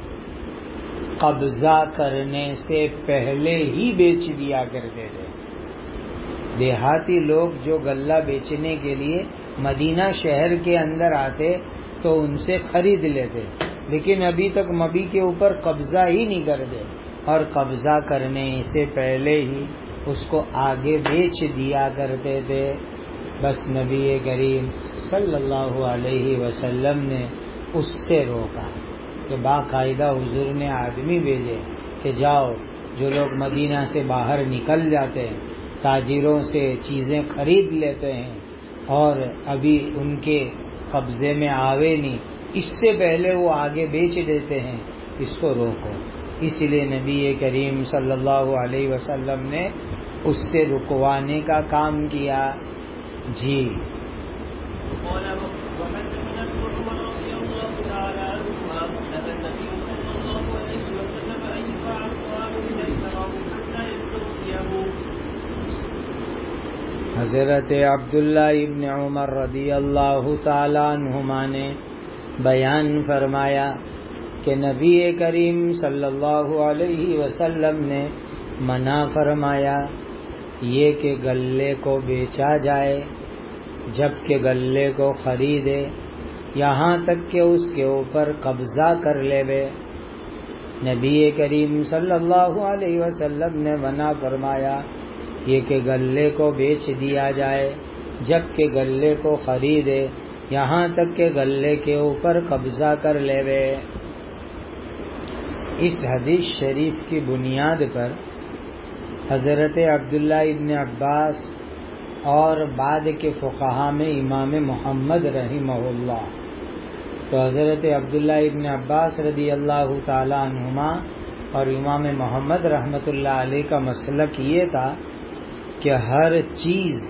قبضہ کرنے سے پہلے ہی بیچ دیا کرتے تھے۔ دیہاتی لوگ جو غلہ بیچنے کے لیے مدینہ شہر کے اندر آتے تو ان سے خرید لیتے، لیکن ابھی تک مبی کے اوپر قبضہ ہی نہیں کرتے، اور قبضہ کرنے سے پہلے ہی اس کو آگے بیچ دیا کرتے تھے۔ بس نبی کریم صلی اللہ علیہ وسلم نے اس سے روکا کہ باقاعدہ حضور نے آدمی بھیجے کہ جاؤ، جو لوگ مدینہ سے باہر نکل جاتے ہیں، تاجروں سے چیزیں خرید لیتے ہیں اور ابھی ان کے قبضے میں آوے نہیں، اس سے پہلے وہ آگے بیچ دیتے ہیں، اس کو روکو۔ اس لیے نبی کریم صلی اللہ علیہ وسلم نے اس سے رکوانے کا کام کیا۔ جی حضرت عبداللہ ابن عمر رضی اللہ تعالیٰ عنہما نے بیان فرمایا کہ نبی کریم صلی اللہ علیہ وسلم نے منع فرمایا یہ کہ غلے کو بیچا جائے جب کہ غلے کو خریدے یہاں تک کہ اس کے اوپر قبضہ کر لے بے۔ نبی کریم صلی اللہ علیہ وسلم نے منع فرمایا یہ کہ غلے کو بیچ دیا جائے جب کہ غلے کو خریدے یہاں تک کہ غلے کے اوپر قبضہ کر لے بے۔ اس حدیث شریف کی بنیاد پر حضرت عبداللہ ابن عباس اور بعد کے فقہا میں امام محمد رحمہ اللہ، تو حضرت عبداللہ ابن عباس رضی اللہ تعالی عنہما اور امام محمد رحمۃ اللہ علیہ کا مسلک یہ تھا کہ ہر چیز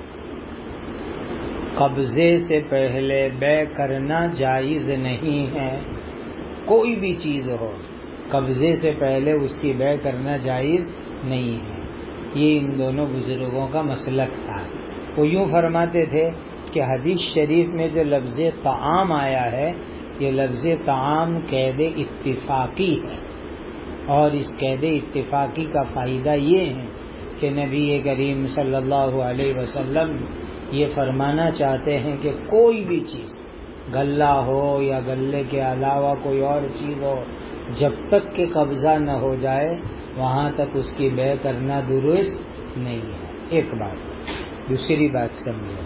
قبضے سے پہلے بے کرنا جائز نہیں ہے، کوئی بھی چیز ہو قبضے سے پہلے اس کی بے کرنا جائز نہیں ہے۔ یہ ان دونوں بزرگوں کا مسلک تھا۔ وہ یوں فرماتے تھے کہ حدیث شریف میں جو لفظ طعام آیا ہے یہ لفظ طعام قید اتفاقی ہے، اور اس قید اتفاقی کا فائدہ یہ ہے کہ نبی کریم صلی اللہ علیہ وسلم یہ فرمانا چاہتے ہیں کہ کوئی بھی چیز غلہ ہو یا غلے کے علاوہ کوئی اور چیز ہو جب تک کہ قبضہ نہ ہو جائے وہاں تک اس کی بے کرنا درست نہیں ہے۔ ایک بات۔ دوسری بات سمجھو،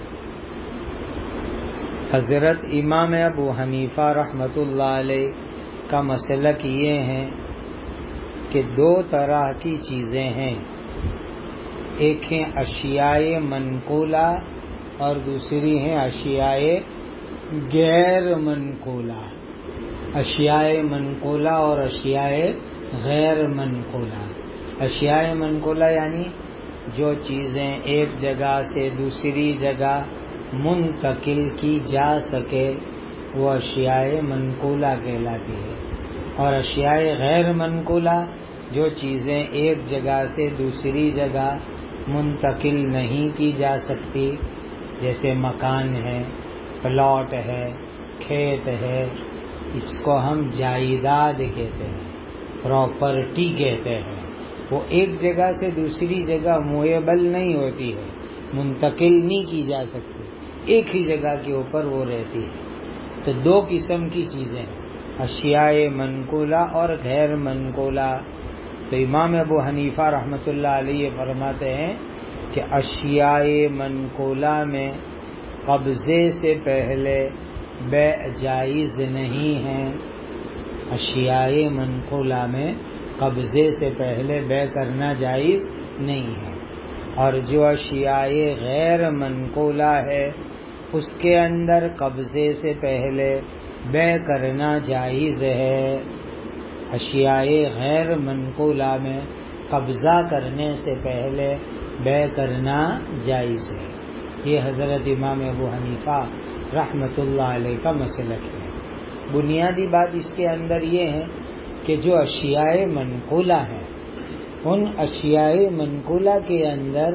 حضرت امام ابو حنیفہ رحمۃ اللہ علیہ کا مسلک یہ ہے کہ دو طرح کی چیزیں ہیں، ایک ہیں اشیاء منقولہ اور دوسری ہیں اشیاء غیر منقولہ۔ اشیاء منقولہ اور اشیاء غیر منقولہ۔ اشیاء منقولہ یعنی جو چیزیں ایک جگہ سے دوسری جگہ منتقل کی جا سکے وہ اشیاء منقولہ کہلاتی ہے، اور اشیاء غیر منقولہ جو چیزیں ایک جگہ سے دوسری جگہ منتقل نہیں کی جا سکتی، جیسے مکان ہے، پلاٹ ہے، کھیت ہے، اس کو ہم جائیداد کہتے ہیں، پراپرٹی کہتے ہیں۔ وہ ایک جگہ سے دوسری جگہ مویبل نہیں ہوتی ہے، منتقل نہیں کی جا سکتی، ایک ہی جگہ کے اوپر وہ رہتی ہے۔ تو دو قسم کی چیزیں، اشیاء منقولہ اور غیر منقولہ۔ تو امام ابو حنیفہ رحمۃ اللہ علیہ فرماتے ہیں کہ اشیاء منقولہ میں قبضے سے پہلے بیع جائز نہیں ہے، اشیاء منقولہ میں قبضے سے پہلے بیع کرنا جائز نہیں ہے، اور جو اشیاء غیر منقولہ ہے اس کے اندر قبضے سے پہلے بیع کرنا جائز ہے۔ اشیاء غیر منقولہ میں قبضہ کرنے سے پہلے بیع کرنا جائز ہے۔ یہ حضرت امام ابو حنیفہ رحمۃ اللہ علیہ کا مسلک ہے۔ بنیادی بات اس کے اندر یہ ہے کہ جو اشیاء منقولہ ہیں ان اشیاء منقولہ کے اندر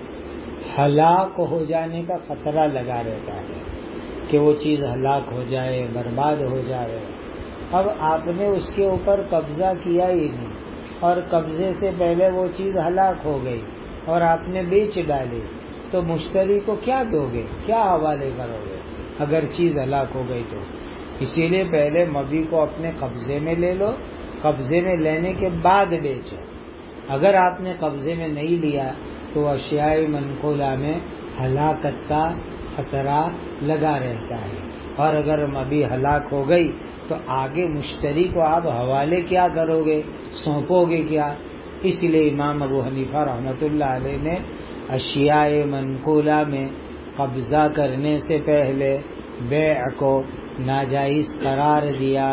ہلاک ہو جانے کا خطرہ لگا رہتا ہے کہ وہ چیز ہلاک ہو جائے، برباد ہو جائے۔ اب آپ نے اس کے اوپر قبضہ کیا ہی نہیں اور قبضے سے پہلے وہ چیز ہلاک ہو گئی اور آپ نے بیچ ڈالی، تو مشتری کو کیا دو گے، کیا حوالے کرو گے اگر چیز ہلاک ہو گئی تو؟ اسی لیے پہلے مبی کو اپنے قبضے میں لے لو، قبضے میں لینے کے بعد بیچو۔ اگر آپ نے قبضے میں نہیں لیا تو اشیاء منقولہ میں ہلاکت کا خطرہ لگا رہتا ہے، اور اگر مبی ہلاک ہو گئی تو آگے مشتری کو آپ حوالے کیا کرو گے، سونپو گے کیا؟ اس لیے امام ابو حنیفہ رحمۃ اللہ علیہ نے اشیاء منقولہ میں قبضہ کرنے سے پہلے بیع کو ناجائز قرار دیا،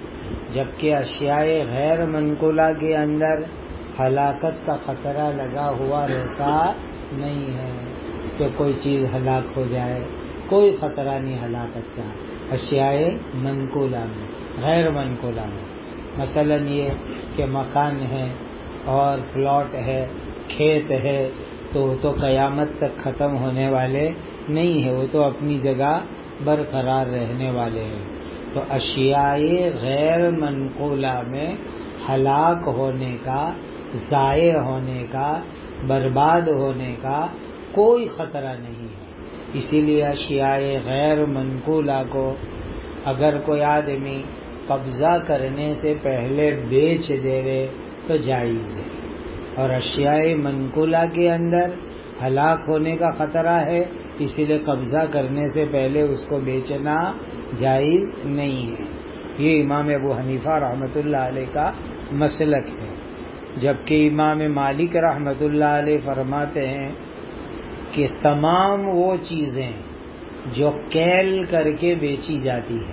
جبکہ اشیاء غیر منقولہ کے اندر ہلاکت کا خطرہ لگا ہوا رہتا نہیں ہے کہ کوئی چیز ہلاک ہو جائے، کوئی خطرہ نہیں ہلاکت کا اشیاء منقولہ میں۔ غیر منقولہ میں مثلا یہ کہ مکان ہے اور پلاٹ ہے، کھیت ہے، تو وہ تو قیامت تک ختم ہونے والے نہیں ہے، وہ تو اپنی جگہ برقرار رہنے والے ہیں۔ تو اشیاء غیر منقولہ میں ہلاک ہونے کا، ضائع ہونے کا، برباد ہونے کا کوئی خطرہ نہیں ہے۔ اسی لیے اشیاء غیر منقولہ کو اگر کوئی آدمی قبضہ کرنے سے پہلے بیچ دے رہے تو جائز ہے، اور اشیاء منقولہ کے اندر ہلاک ہونے کا خطرہ ہے، اسی لیے قبضہ کرنے سے پہلے اس کو بیچنا جائز نہیں ہے۔ یہ امام ابو حنیفہ رحمۃ اللہ علیہ کا مسلک ہے، جبکہ امام مالک رحمۃ اللہ علیہ فرماتے ہیں کہ تمام وہ چیزیں جو کیل کر کے بیچی جاتی ہیں،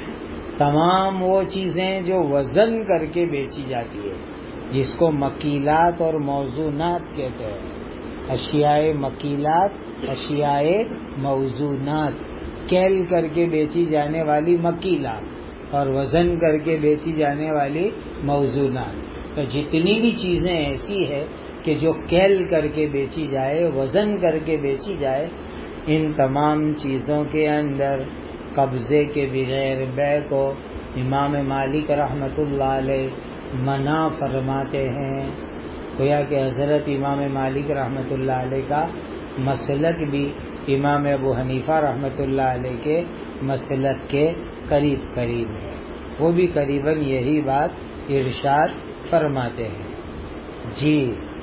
تمام وہ چیزیں جو وزن کر کے بیچی جاتی ہے، جس کو مکیلات اور موزونات کہتے ہیں، اشیاء مکیلات، اشیاء موزونات، کیل کر کے بیچی جانے والی مکیلات اور وزن کر کے بیچی جانے والی موزونات۔ تو جتنی بھی چیزیں ایسی ہے کہ جو کیل کر کے بیچی جائے، وزن کر کے بیچی جائے، ان تمام چیزوں کے اندر قبضے کے بغیر بیع کو امام مالک رحمۃ اللہ علیہ منع فرماتے ہیں۔ گویا کہ حضرت امام مالک رحمۃ اللہ علیہ کا مسلک بھی امام ابو حنیفہ رحمۃ اللہ علیہ کے مسلک کے قریب قریب ہے، وہ بھی قریباً یہی بات ارشاد فرماتے ہیں۔ جی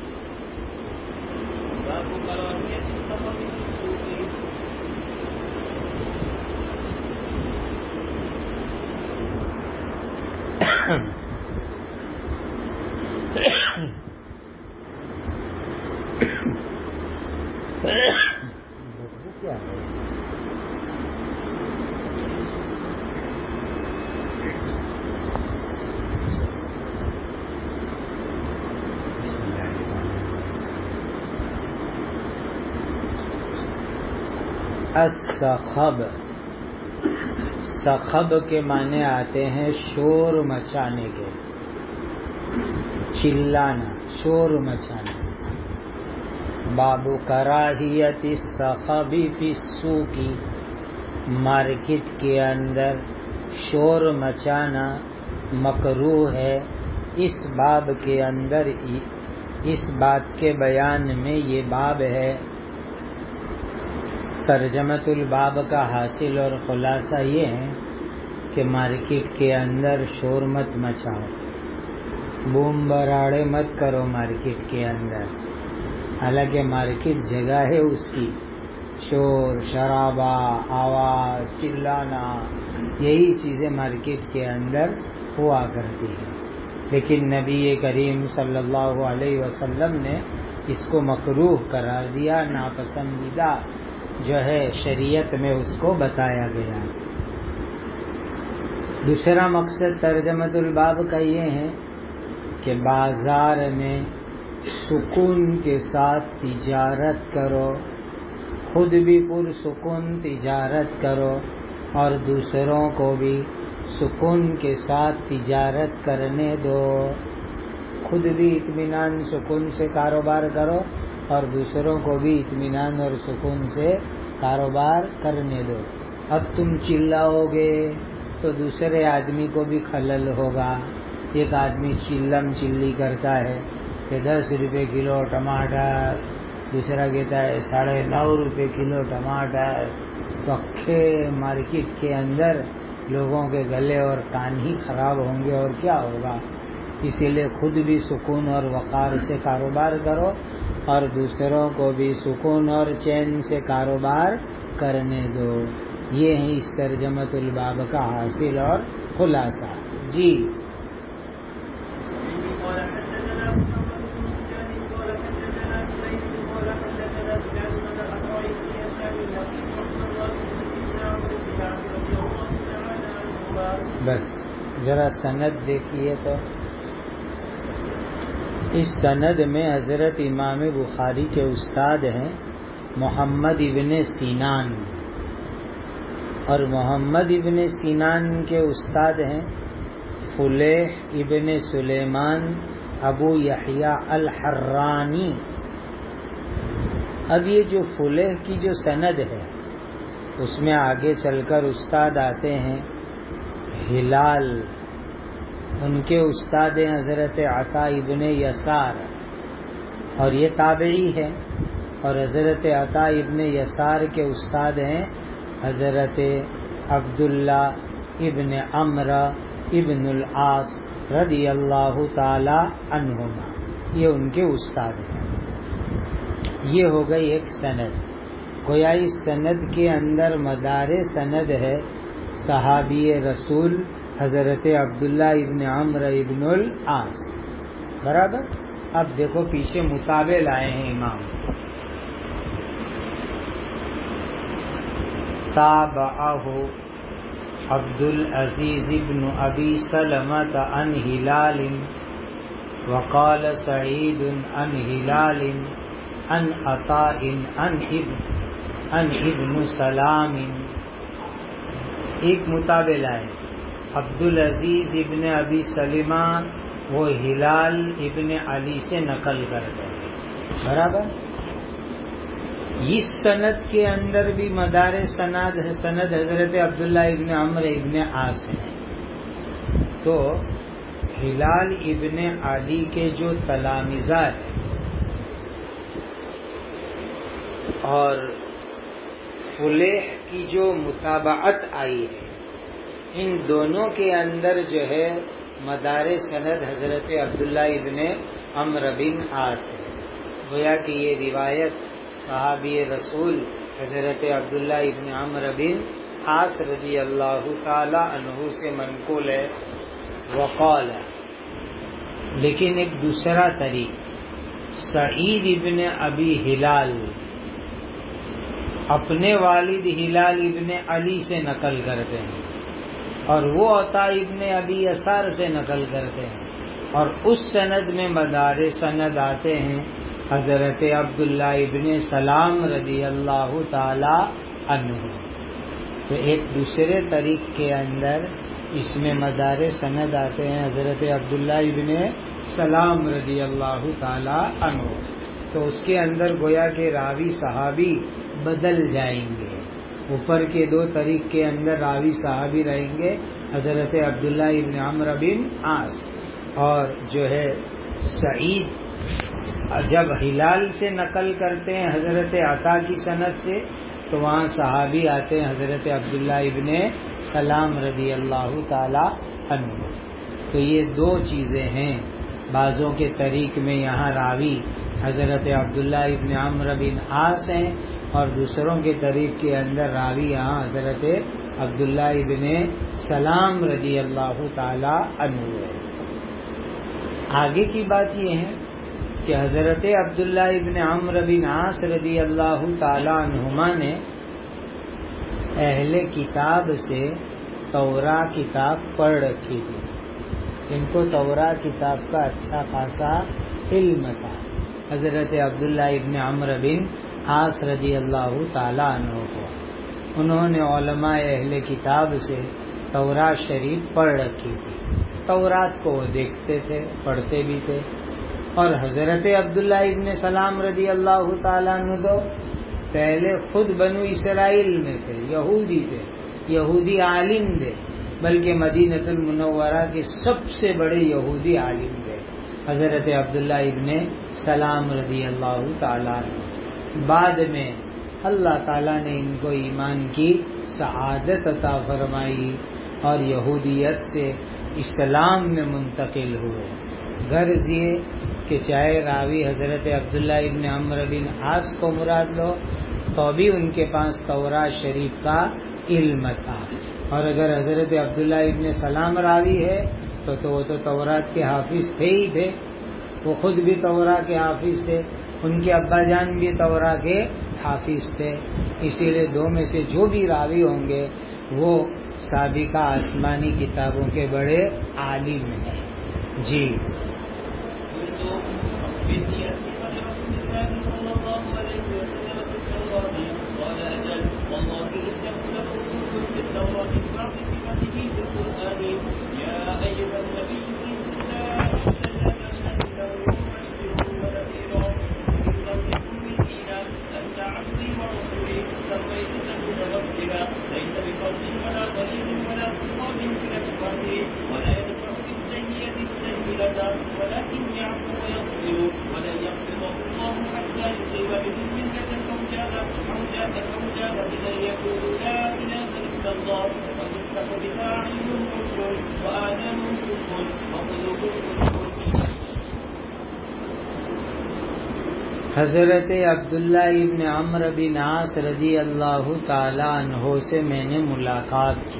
کیا ہے؟ السخب، سخب کے معنی آتے ہیں شور مچانے کے، چلانا، شور مچانا۔ باب کراہیت السخب فی السوق، مارکیٹ کے اندر شور مچانا مکروہ ہے۔ اس باب کے اندر اس بات کے بیان میں یہ باب ہے۔ ترجمۃ الباب کا حاصل اور خلاصہ یہ ہے کہ مارکیٹ کے اندر شور مت مچاؤ، بوم براڑے مت کرو مارکیٹ کے اندر، حالانکہ مارکیٹ جگہ ہے اس کی، شور شرابہ، آواز، چلانا، یہی چیزیں مارکیٹ کے اندر ہوا کرتی ہیں، لیکن نبی کریم صلی اللہ علیہ وسلم نے اس کو مکروہ قرار دیا، ناپسندیدہ جو ہے شریعت میں اس کو بتایا گیا۔ دوسرا مقصد ترجمۃ الباب کا یہ ہے کہ بازار میں سکون کے ساتھ تجارت کرو، خود بھی پرسکون تجارت کرو اور دوسروں کو بھی سکون کے ساتھ تجارت کرنے دو، خود بھی اطمینان سکون سے کاروبار کرو اور دوسروں کو بھی اطمینان اور سکون سے کاروبار کرنے دو۔ اب تم چلاؤ گے تو دوسرے آدمی کو بھی خلل ہوگا۔ ایک آدمی چلم چلی کرتا ہے کہ دس روپے کلو ٹماٹر، دوسرا کہتا ہے ساڑھے نو روپے کلو ٹماٹر، تو اکھے مارکیٹ کے اندر لوگوں کے گلے اور کان ہی خراب ہوں گے اور کیا ہوگا۔ اسی لیے خود بھی سکون اور وقار سے کاروبار کرو اور دوسروں کو بھی سکون اور چین سے کاروبار کرنے دو۔ یہ ہے اس ترجمۃ الباب کا حاصل اور خلاصہ۔ جی بس ذرا سند دیکھیے تو اس سند میں حضرت امام بخاری کے استاد ہیں محمد ابن سینان، اور محمد ابن سینان کے استاد ہیں فلیح ابن سلیمان ابو یحییٰ الحرانی۔ اب یہ جو فلیح کی جو سند ہے اس میں آگے چل کر استاد آتے ہیں ہلال، ان کے استاد حضرت عطا ابن یسار، اور یہ تابعی ہے، اور حضرت عطا ابن یسار کے استاد ہیں حضرت عبداللہ ابن عمرو ابن العاص رضی اللہ تعالی عنہما، یہ ان کے استاد ہیں۔ یہ ہو گئی ایک سند، گویا اس سند کے اندر مدار سند ہے صحابی رسول حضرت عبداللہ ابن عمرو ابن العاص، برابر۔ اب دیکھو پیچھے متابع لائے ہیں امام، تابعہ عبد العزیز ابن ابی سلمۃ عن ہلال وقال سعید عن ہلال عن عطاء عن ابن سلام۔ ایک متابع لائے عبد العزیز ابن ابی سلمہ، وہ ہلال ابن علی سے نقل کرتے ہیں، برابر۔ اس سند کے اندر بھی مدار سند سند حضرت عبداللہ ابن عمرو ابن عاص ہے، تو ہلال ابن علی کے جو تلامذہ ہیں اور فلیح کی جو متابعت آئی ہے، ان دونوں کے اندر جو ہے مدار سند حضرت عبداللہ ابن عمرو بن عاص ہے، گویا کہ یہ روایت صحابی رسول حضرت عبداللہ ابن عمرو بن عاص رضی اللہ تعالی عنہ سے منقول ہے۔ وقال، لیکن ایک دوسرا طریق، سعید ابن ابی ہلال اپنے والد ہلال ابن علی سے نقل کرتے ہیں، اور وہ عطا ابن ابی یسار سے نقل کرتے ہیں، اور اس سند میں مدار سند آتے ہیں حضرت عبداللہ ابن سلام رضی اللہ تعالی عنہ. تو ایک دوسرے طریق کے اندر اس میں مدار سند آتے ہیں حضرت عبداللہ ابن سلام رضی اللہ تعالی عنہ. تو اس کے اندر گویا کہ راوی صحابی بدل جائیں گے. اوپر کے دو طریق کے اندر راوی صحابی رہیں گے حضرت عبداللہ ابن عمرو بن عاص، اور جو ہے سعید جب ہلال سے نقل کرتے ہیں حضرت عطا کی سند سے تو وہاں صحابی آتے ہیں حضرت عبداللہ ابن سلام رضی اللہ تعالی عنہ. تو یہ دو چیزیں ہیں. بعضوں کے طریق میں یہاں راوی حضرت عبداللہ ابن عمرو بن عاص ہیں، اور دوسروں کے طریق کے اندر راوی یہاں حضرت عبداللہ ابن سلام رضی اللہ تعالی عنہ ہے. آگے کی بات یہ ہے کہ حضرت عبداللہ ابن عمرو بن عاص رضی اللہ تعالی عنہما نے اہل کتاب سے توراہ کتاب پڑھ رکھی تھی. ان کو توراہ کتاب کا اچھا خاصا علم تھا. حضرت عبداللہ ابن عمرو بن عاص رضی اللہ تعالی عنہ کو انہوں نے علماء اہل کتاب سے توراہ شریف پڑھ رکھی تھی. تورات کو وہ دیکھتے تھے، پڑھتے بھی تھے. اور حضرت عبداللہ ابن سلام رضی اللہ تعالیٰ عنہ تو پہلے خود بنو اسرائیل میں تھے، یہودی تھے، یہودی عالم تھے، بلکہ مدینۃ المنورہ کے سب سے بڑے یہودی عالم تھے حضرت عبداللہ ابن سلام رضی اللہ تعالیٰ عنہ. بعد میں اللہ تعالیٰ نے ان کو ایمان کی سعادت عطا فرمائی اور یہودیت سے اسلام میں منتقل ہوئے. غرض یہ کہ چاہے راوی حضرت عبداللہ ابن عمرو بن عاص کو مراد لو تو بھی ان کے پاس توراہ شریف کا علم تھا، اور اگر حضرت عبداللہ ابن سلام راوی ہے تو تو وہ تو تورات کے حافظ تھے ہی تھے. وہ خود بھی توراہ کے حافظ تھے، ان کے ابا جان بھی توراہ کے حافظ تھے. اسی لیے دو میں سے جو بھی راوی ہوں گے وہ سابقہ آسمانی کتابوں کے بڑے عالم ہیں. جی ولكن يعفو ويغفر ولن يغفر الله حتى يصيب بهم منكة أو جاءت أو جاءت أو جاءت أن يقولوا لا إله إلا الله وتفتح بها أعينهم عمي وآذانهم صم وقلوبهم غلف. حضرت عبداللہ ابن عمرو بن عاص رضی اللہ تعالی عنہ سے میں نے ملاقات کی.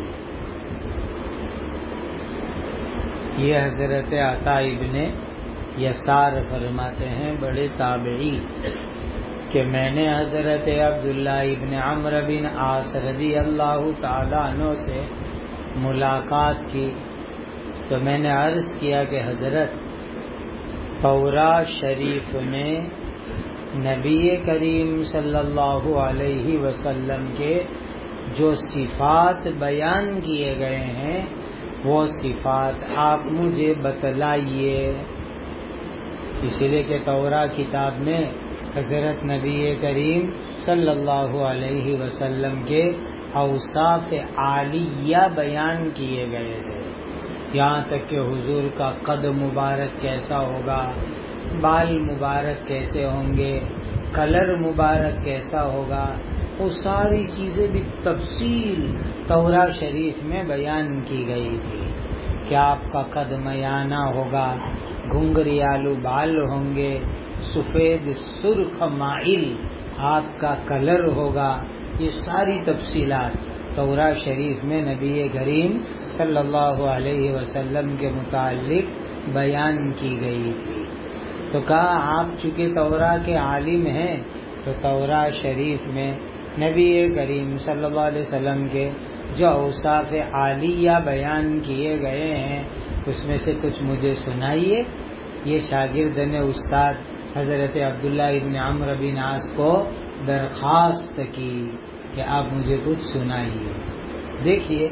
یہ حضرت عطا ابن یسار فرماتے ہیں، بڑے تابعی، کہ میں نے حضرت عبداللہ ابن عمرو بن عاص رضی اللہ تعالی عنہ سے ملاقات کی تو میں نے عرض کیا کہ حضرت توراہ شریف میں نبی کریم صلی اللہ علیہ وسلم کے جو صفات بیان کیے گئے ہیں وہ صفات آپ مجھے بتلائیے. اسی لیے کہ توراہ کتاب میں حضرت نبی کریم صلی اللہ علیہ وسلم کے اوصاف عالیہ بیان کیے گئے تھے، یہاں تک کہ حضور کا قد مبارک کیسا ہوگا، بال مبارک کیسے ہوں گے، کلر مبارک کیسا ہوگا، وہ ساری چیزیں بھی تفصیل توراہ شریف میں بیان کی گئی تھی کہ آپ کا قد میانہ ہوگا، گھنگریالو بال ہوں گے، سفید سرخ مائل آپ کا کلر ہوگا. یہ ساری تفصیلات توراہ شریف میں نبی کریم صلی اللہ علیہ وسلم کے متعلق بیان کی گئی تھی. تو کہا آپ چونکہ توراہ کے عالم ہیں تو توراہ شریف میں نبی کریم صلی اللہ علیہ وسلم کے جو اوصاف عالیہ بیان کیے گئے ہیں اس میں سے کچھ مجھے سنائیے. یہ شاگرد نے استاد حضرت عبداللہ ابن عمرو بن عاص کو درخواست کی. کہ آپ مجھے کچھ سنائیے۔ دیکھیے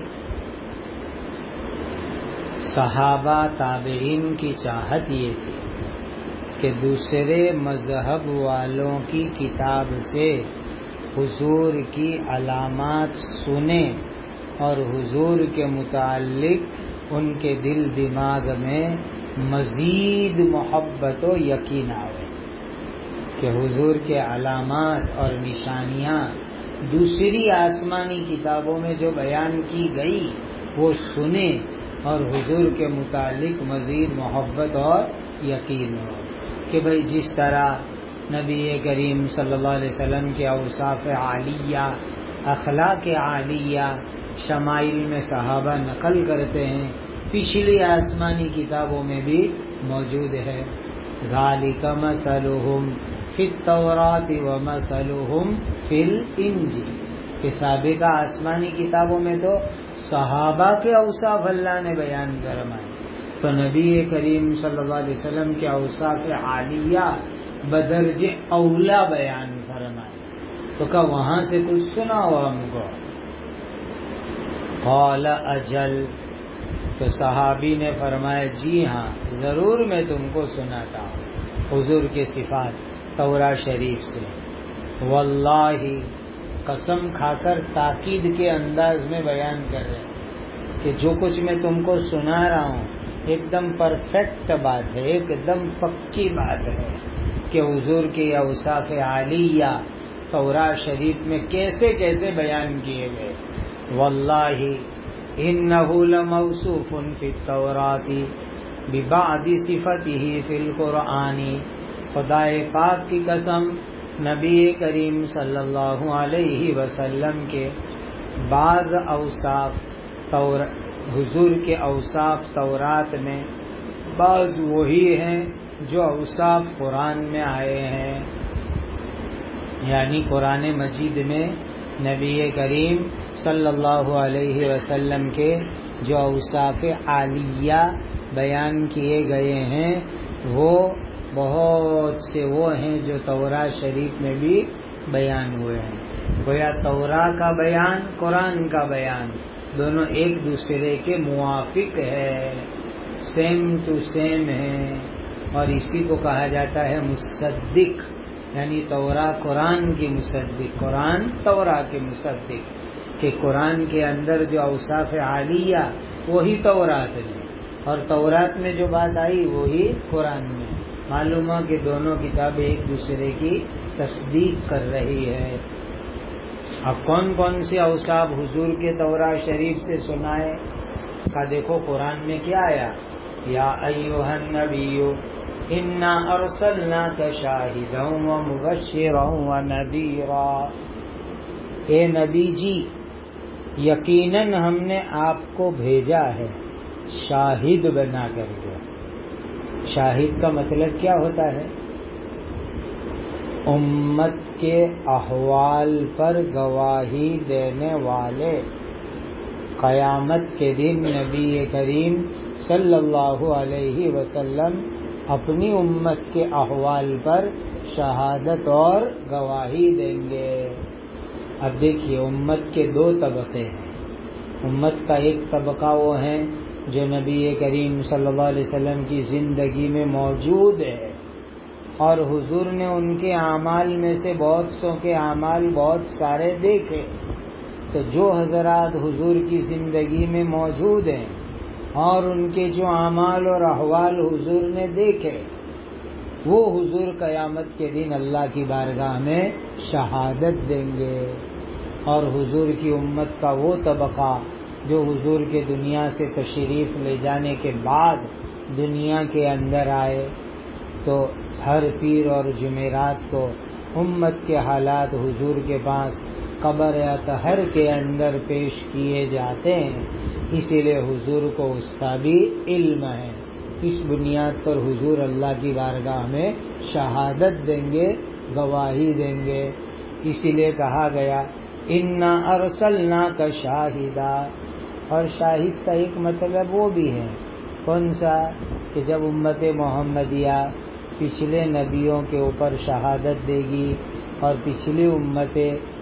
صحابہ تابعین کی چاہت یہ تھی کہ دوسرے مذہب والوں کی کتاب سے حضور کی علامات سنیں اور حضور کے متعلق ان کے دل دماغ میں مزید محبت و یقین آئے کہ حضور کے علامات اور نشانیاں دوسری آسمانی کتابوں میں جو بیان کی گئی وہ سنیں اور حضور کے متعلق مزید محبت اور یقین ہو کہ بھئی جس طرح نبی کریم صلی اللہ علیہ وسلم کے اوصاف عالیہ، اخلاق عالیہ شمائل میں صحابہ نقل کرتے ہیں، پچھلی آسمانی کتابوں میں بھی موجود ہے۔ ذالک مثلہم فی التوراۃ ومثلہم فی الانجیل، کہ سابقہ آسمانی کتابوں میں تو صحابہ کے اوصاف اللہ نے بیان فرمائے، تو نبی کریم صلی اللہ علیہ وسلم کے اوصاف عالیہ بدرج اولا بیان فرمائے، تو کہ وہاں سے کچھ سنا ہو ہم کو۔ قال اجل، تو صحابی نے فرمایا جی ہاں ضرور میں تم کو سناتا ہوں حضور کے صفات تورات شریف سے۔ واللہ، قسم کھا کر تاکید کے انداز میں بیان کر رہے ہیں کہ جو کچھ میں تم کو سنا رہا ہوں ایک دم پرفیکٹ بات ہے، ایک دم پکی بات ہے کہ حضور کے اوصاف عالیہ تورات شریف میں کیسے کیسے بیان کیے گئے۔ واللہ انہ لموصوف فی التوراۃ ببعض صفته فی القرآن، خدا پاک کی قسم نبی کریم صلی اللہ علیہ وسلم کے بعض اوصاف تور حضور کے اوصاف تورات میں بعض وہی ہیں جو اوصاف قرآن میں آئے ہیں، یعنی قرآن مجید میں نبی کریم صلی اللہ علیہ وسلم کے جو اوصاف عالیہ بیان کیے گئے ہیں وہ بہت سے وہ ہیں جو تورات شریف میں بھی بیان ہوئے ہیں۔ گویا تورات کا بیان، قرآن کا بیان دونوں ایک دوسرے کے موافق ہے، سیم ٹو سیم ہے، اور اسی کو کہا جاتا ہے مصدق، یعنی تورات قرآن کی مصدق، قرآن تورات کے مصدق، کہ قرآن کے اندر جو اوصاف عالیہ وہی تورات میں، اور تورات میں جو بات آئی وہی قرآن میں۔ معلوم ہے کہ دونوں کتابیں ایک دوسرے کی تصدیق کر رہی ہے۔ اب کون کون سے اوصاف حضور کے تورات شریف سے سنائے کا دیکھو قرآن میں کیا آیا، یا ایھا النبی انا ارسلناک شاہدا ومبشرا ونذیرا، اے نبی جی یقیناً ہم نے آپ کو بھیجا ہے شاہد بنا کر کے۔ شاہد کا مطلب کیا ہوتا ہے؟ امت کے احوال پر گواہی دینے والے۔ قیامت کے دن نبی کریم صلی اللہ علیہ وسلم اپنی امت کے احوال پر شہادت اور گواہی دیں گے۔ اب دیکھیے امت کے دو طبقے ہیں۔ امت کا ایک طبقہ وہ ہیں جو نبی کریم صلی اللہ علیہ وسلم کی زندگی میں موجود ہے، اور حضور نے ان کے اعمال میں سے بہت سو کے اعمال بہت سارے دیکھے، تو جو حضرات حضور کی زندگی میں موجود ہیں اور ان کے جو اعمال اور احوال حضور نے دیکھے، وہ حضور قیامت کے دن اللہ کی بارگاہ میں شہادت دیں گے۔ اور حضور کی امت کا وہ طبقہ جو حضور کے دنیا سے تشریف لے جانے کے بعد دنیا کے اندر آئے، تو ہر پیر اور جمعرات کو امت کے حالات حضور کے پاس قبر اطہر کے اندر پیش کیے جاتے ہیں، اسی لیے حضور کو اس کا بھی علم ہے۔ اس بنیاد پر حضور اللہ کی بارگاہ میں شہادت دیں گے، گواہی دیں گے۔ اسی لیے کہا گیا انا ارسلناک شاہدا، اور شاہد کا ایک مطلب وہ بھی ہے، کون سا؟ کہ جب امت محمدیہ پچھلے نبیوں کے اوپر شہادت دے گی اور پچھلی امتیں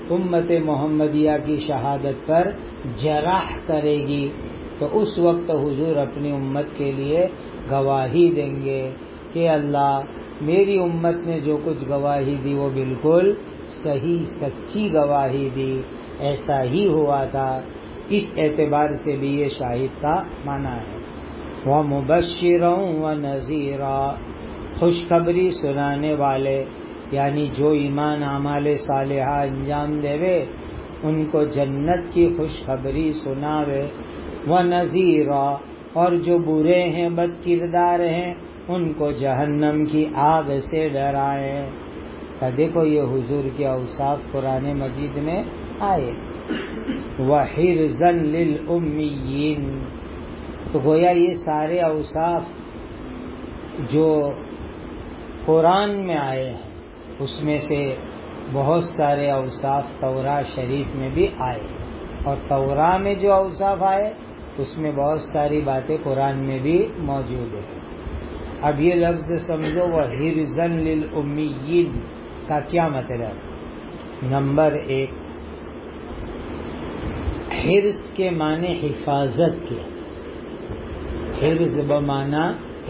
امت محمدیہ کی شہادت پر جرح کرے گی تو اس وقت حضور اپنی امت کے لیے گواہی دیں گے کہ اللہ میری امت نے جو کچھ گواہی دی وہ بالکل صحیح سچی گواہی دی، ایسا ہی ہوا تھا۔ اس اعتبار سے بھی یہ شاہد کا معنی ہے۔ وَمُبَشِّرًا وَنَذِيرًا، خوشخبری سنانے والے، یعنی جو ایمان اعمال صالحہ انجام دے ان کو جنت کی خوشخبری سناوے، وَنَذِيرًا، اور جو برے ہیں بد کردار ہیں ان کو جہنم کی آگ سے ڈرائیں۔ تو دیکھو یہ حضور کے اوصاف قرآن مجید میں آئے۔ وَحِرْزًا لِلْأُمِّيِّينَ، تو گویا یہ سارے اوصاف جو قرآن میں آئے ہیں اس میں سے بہت سارے اوصاف توراہ شریف میں بھی آئے، اور توراہ میں جو اوصاف آئے اس میں بہت ساری باتیں قرآن میں بھی موجود ہیں۔ اب یہ لفظ سمجھو وَحِرْزًا لِلْأُمِّيِّينَ کا کیا مطلب؟ نمبر ایک، حرز کے معنی حفاظت کے، حرز بمعنی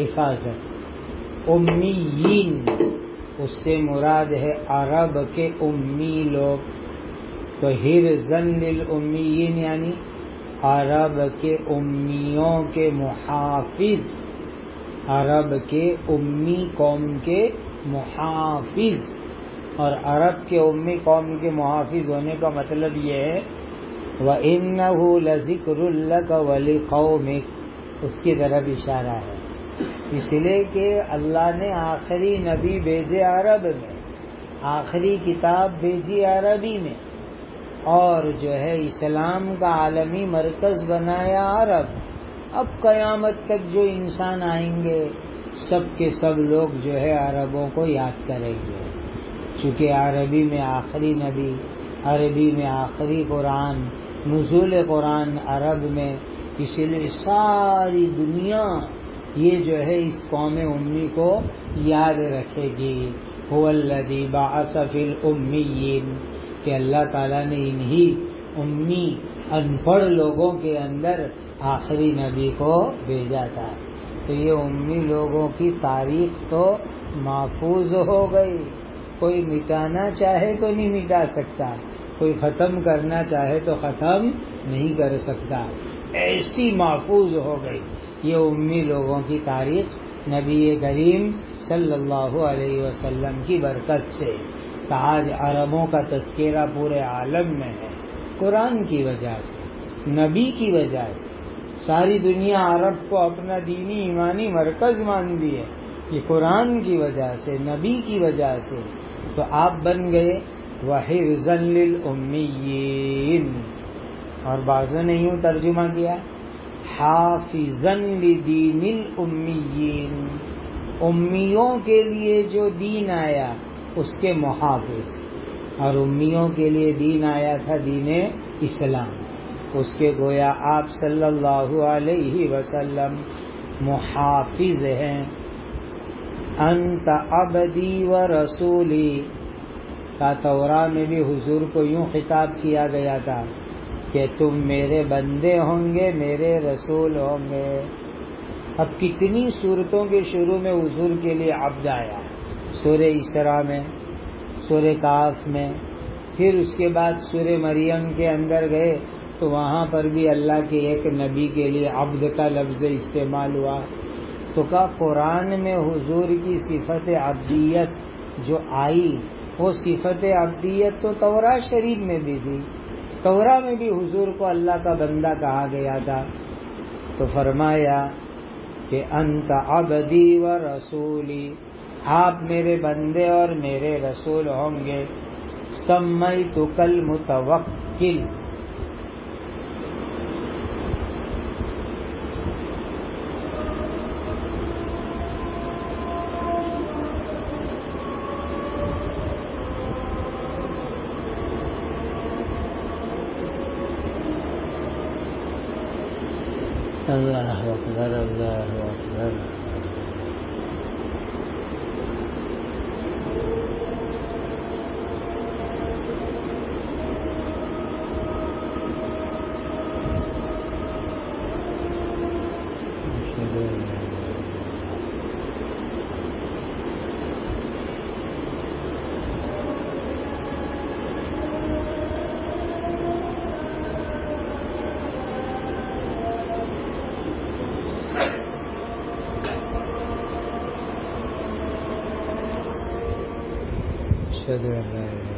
حفاظت، امیین اس سے مراد ہے عرب کے امی لوگ، تو حرزًا للأمیین یعنی عرب کے امیوں کے محافظ، عرب کے امی قوم کے محافظ، اور عرب کے امی قوم کے محافظ ہونے کا مطلب یہ ہے وَإِنَّهُ لَذِكْرٌ لَكَ وَلِقَوْمِكَ، اس کی طرف اشارہ ہے، اس لیے کہ اللہ نے آخری نبی بھیجے عرب میں، آخری کتاب بھیجی عربی میں، اور جو ہے اسلام کا عالمی مرکز بنایا عرب۔ اب قیامت تک جو انسان آئیں گے سب کے سب لوگ جو ہے عربوں کو یاد کریں گے، چونکہ عربی میں آخری نبی، عربی میں آخری قرآن، نزول قرآن عرب میں، اسی لیے ساری دنیا یہ جو ہے اس قوم امی کو یاد رکھے گی۔ هو الذی بعث فی الامیین، کہ اللہ تعالیٰ نے انہی امی ان پڑھ لوگوں کے اندر آخری نبی کو بھیجا تھا۔ تو یہ امی لوگوں کی تاریخ تو محفوظ ہو گئی، کوئی مٹانا چاہے تو نہیں مٹا سکتا، کوئی ختم کرنا چاہے تو ختم نہیں کر سکتا، ایسی محفوظ ہو گئی یہ امی لوگوں کی تاریخ نبی کریم صلی اللہ علیہ وسلم کی برکت سے۔ تو آج عربوں کا تذکرہ پورے عالم میں ہے قرآن کی وجہ سے، نبی کی وجہ سے، ساری دنیا عرب کو اپنا دینی ایمانی مرکز مانتی ہے، یہ قرآن کی وجہ سے، نبی کی وجہ سے۔ تو آپ بن گئے وَحِرْزًا لِلْأُمِّيِّينَ، اور بعضوں نے یوں ترجمہ کیا حافظاً لدین الأمیین، امیوں کے لیے جو دین آیا اس کے محافظ، اور امیوں کے لیے دین آیا تھا دین اسلام، اس کے گویا آپ صلی اللہ علیہ وسلم محافظ ہیں۔ انت عبدی و رسولی کا توراہ میں بھی حضور کو یوں خطاب کیا گیا تھا کہ تم میرے بندے ہوں گے، میرے رسول ہوں گے۔ اب کتنی صورتوں کے شروع میں حضور کے لیے عبد آیا، سورہ اسراء میں، سورہ کہف میں، پھر اس کے بعد سورہ مریم کے اندر گئے تو وہاں پر بھی اللہ کے ایک نبی کے لیے عبد کا لفظ استعمال ہوا۔ تو کہا قرآن میں حضور کی صفت عبدیت جو آئی وہ صفت عبدیت تو توراہ شریف میں بھی تھی، توراہ میں بھی حضور کو اللہ کا بندہ کہا گیا تھا۔ تو فرمایا کہ انت عبدی و رسولی، آپ میرے بندے اور میرے رسول ہوں گے۔ سمیتک المتوکل، اللہ اکبر اللہ اکبر۔ أشهد أن لا إله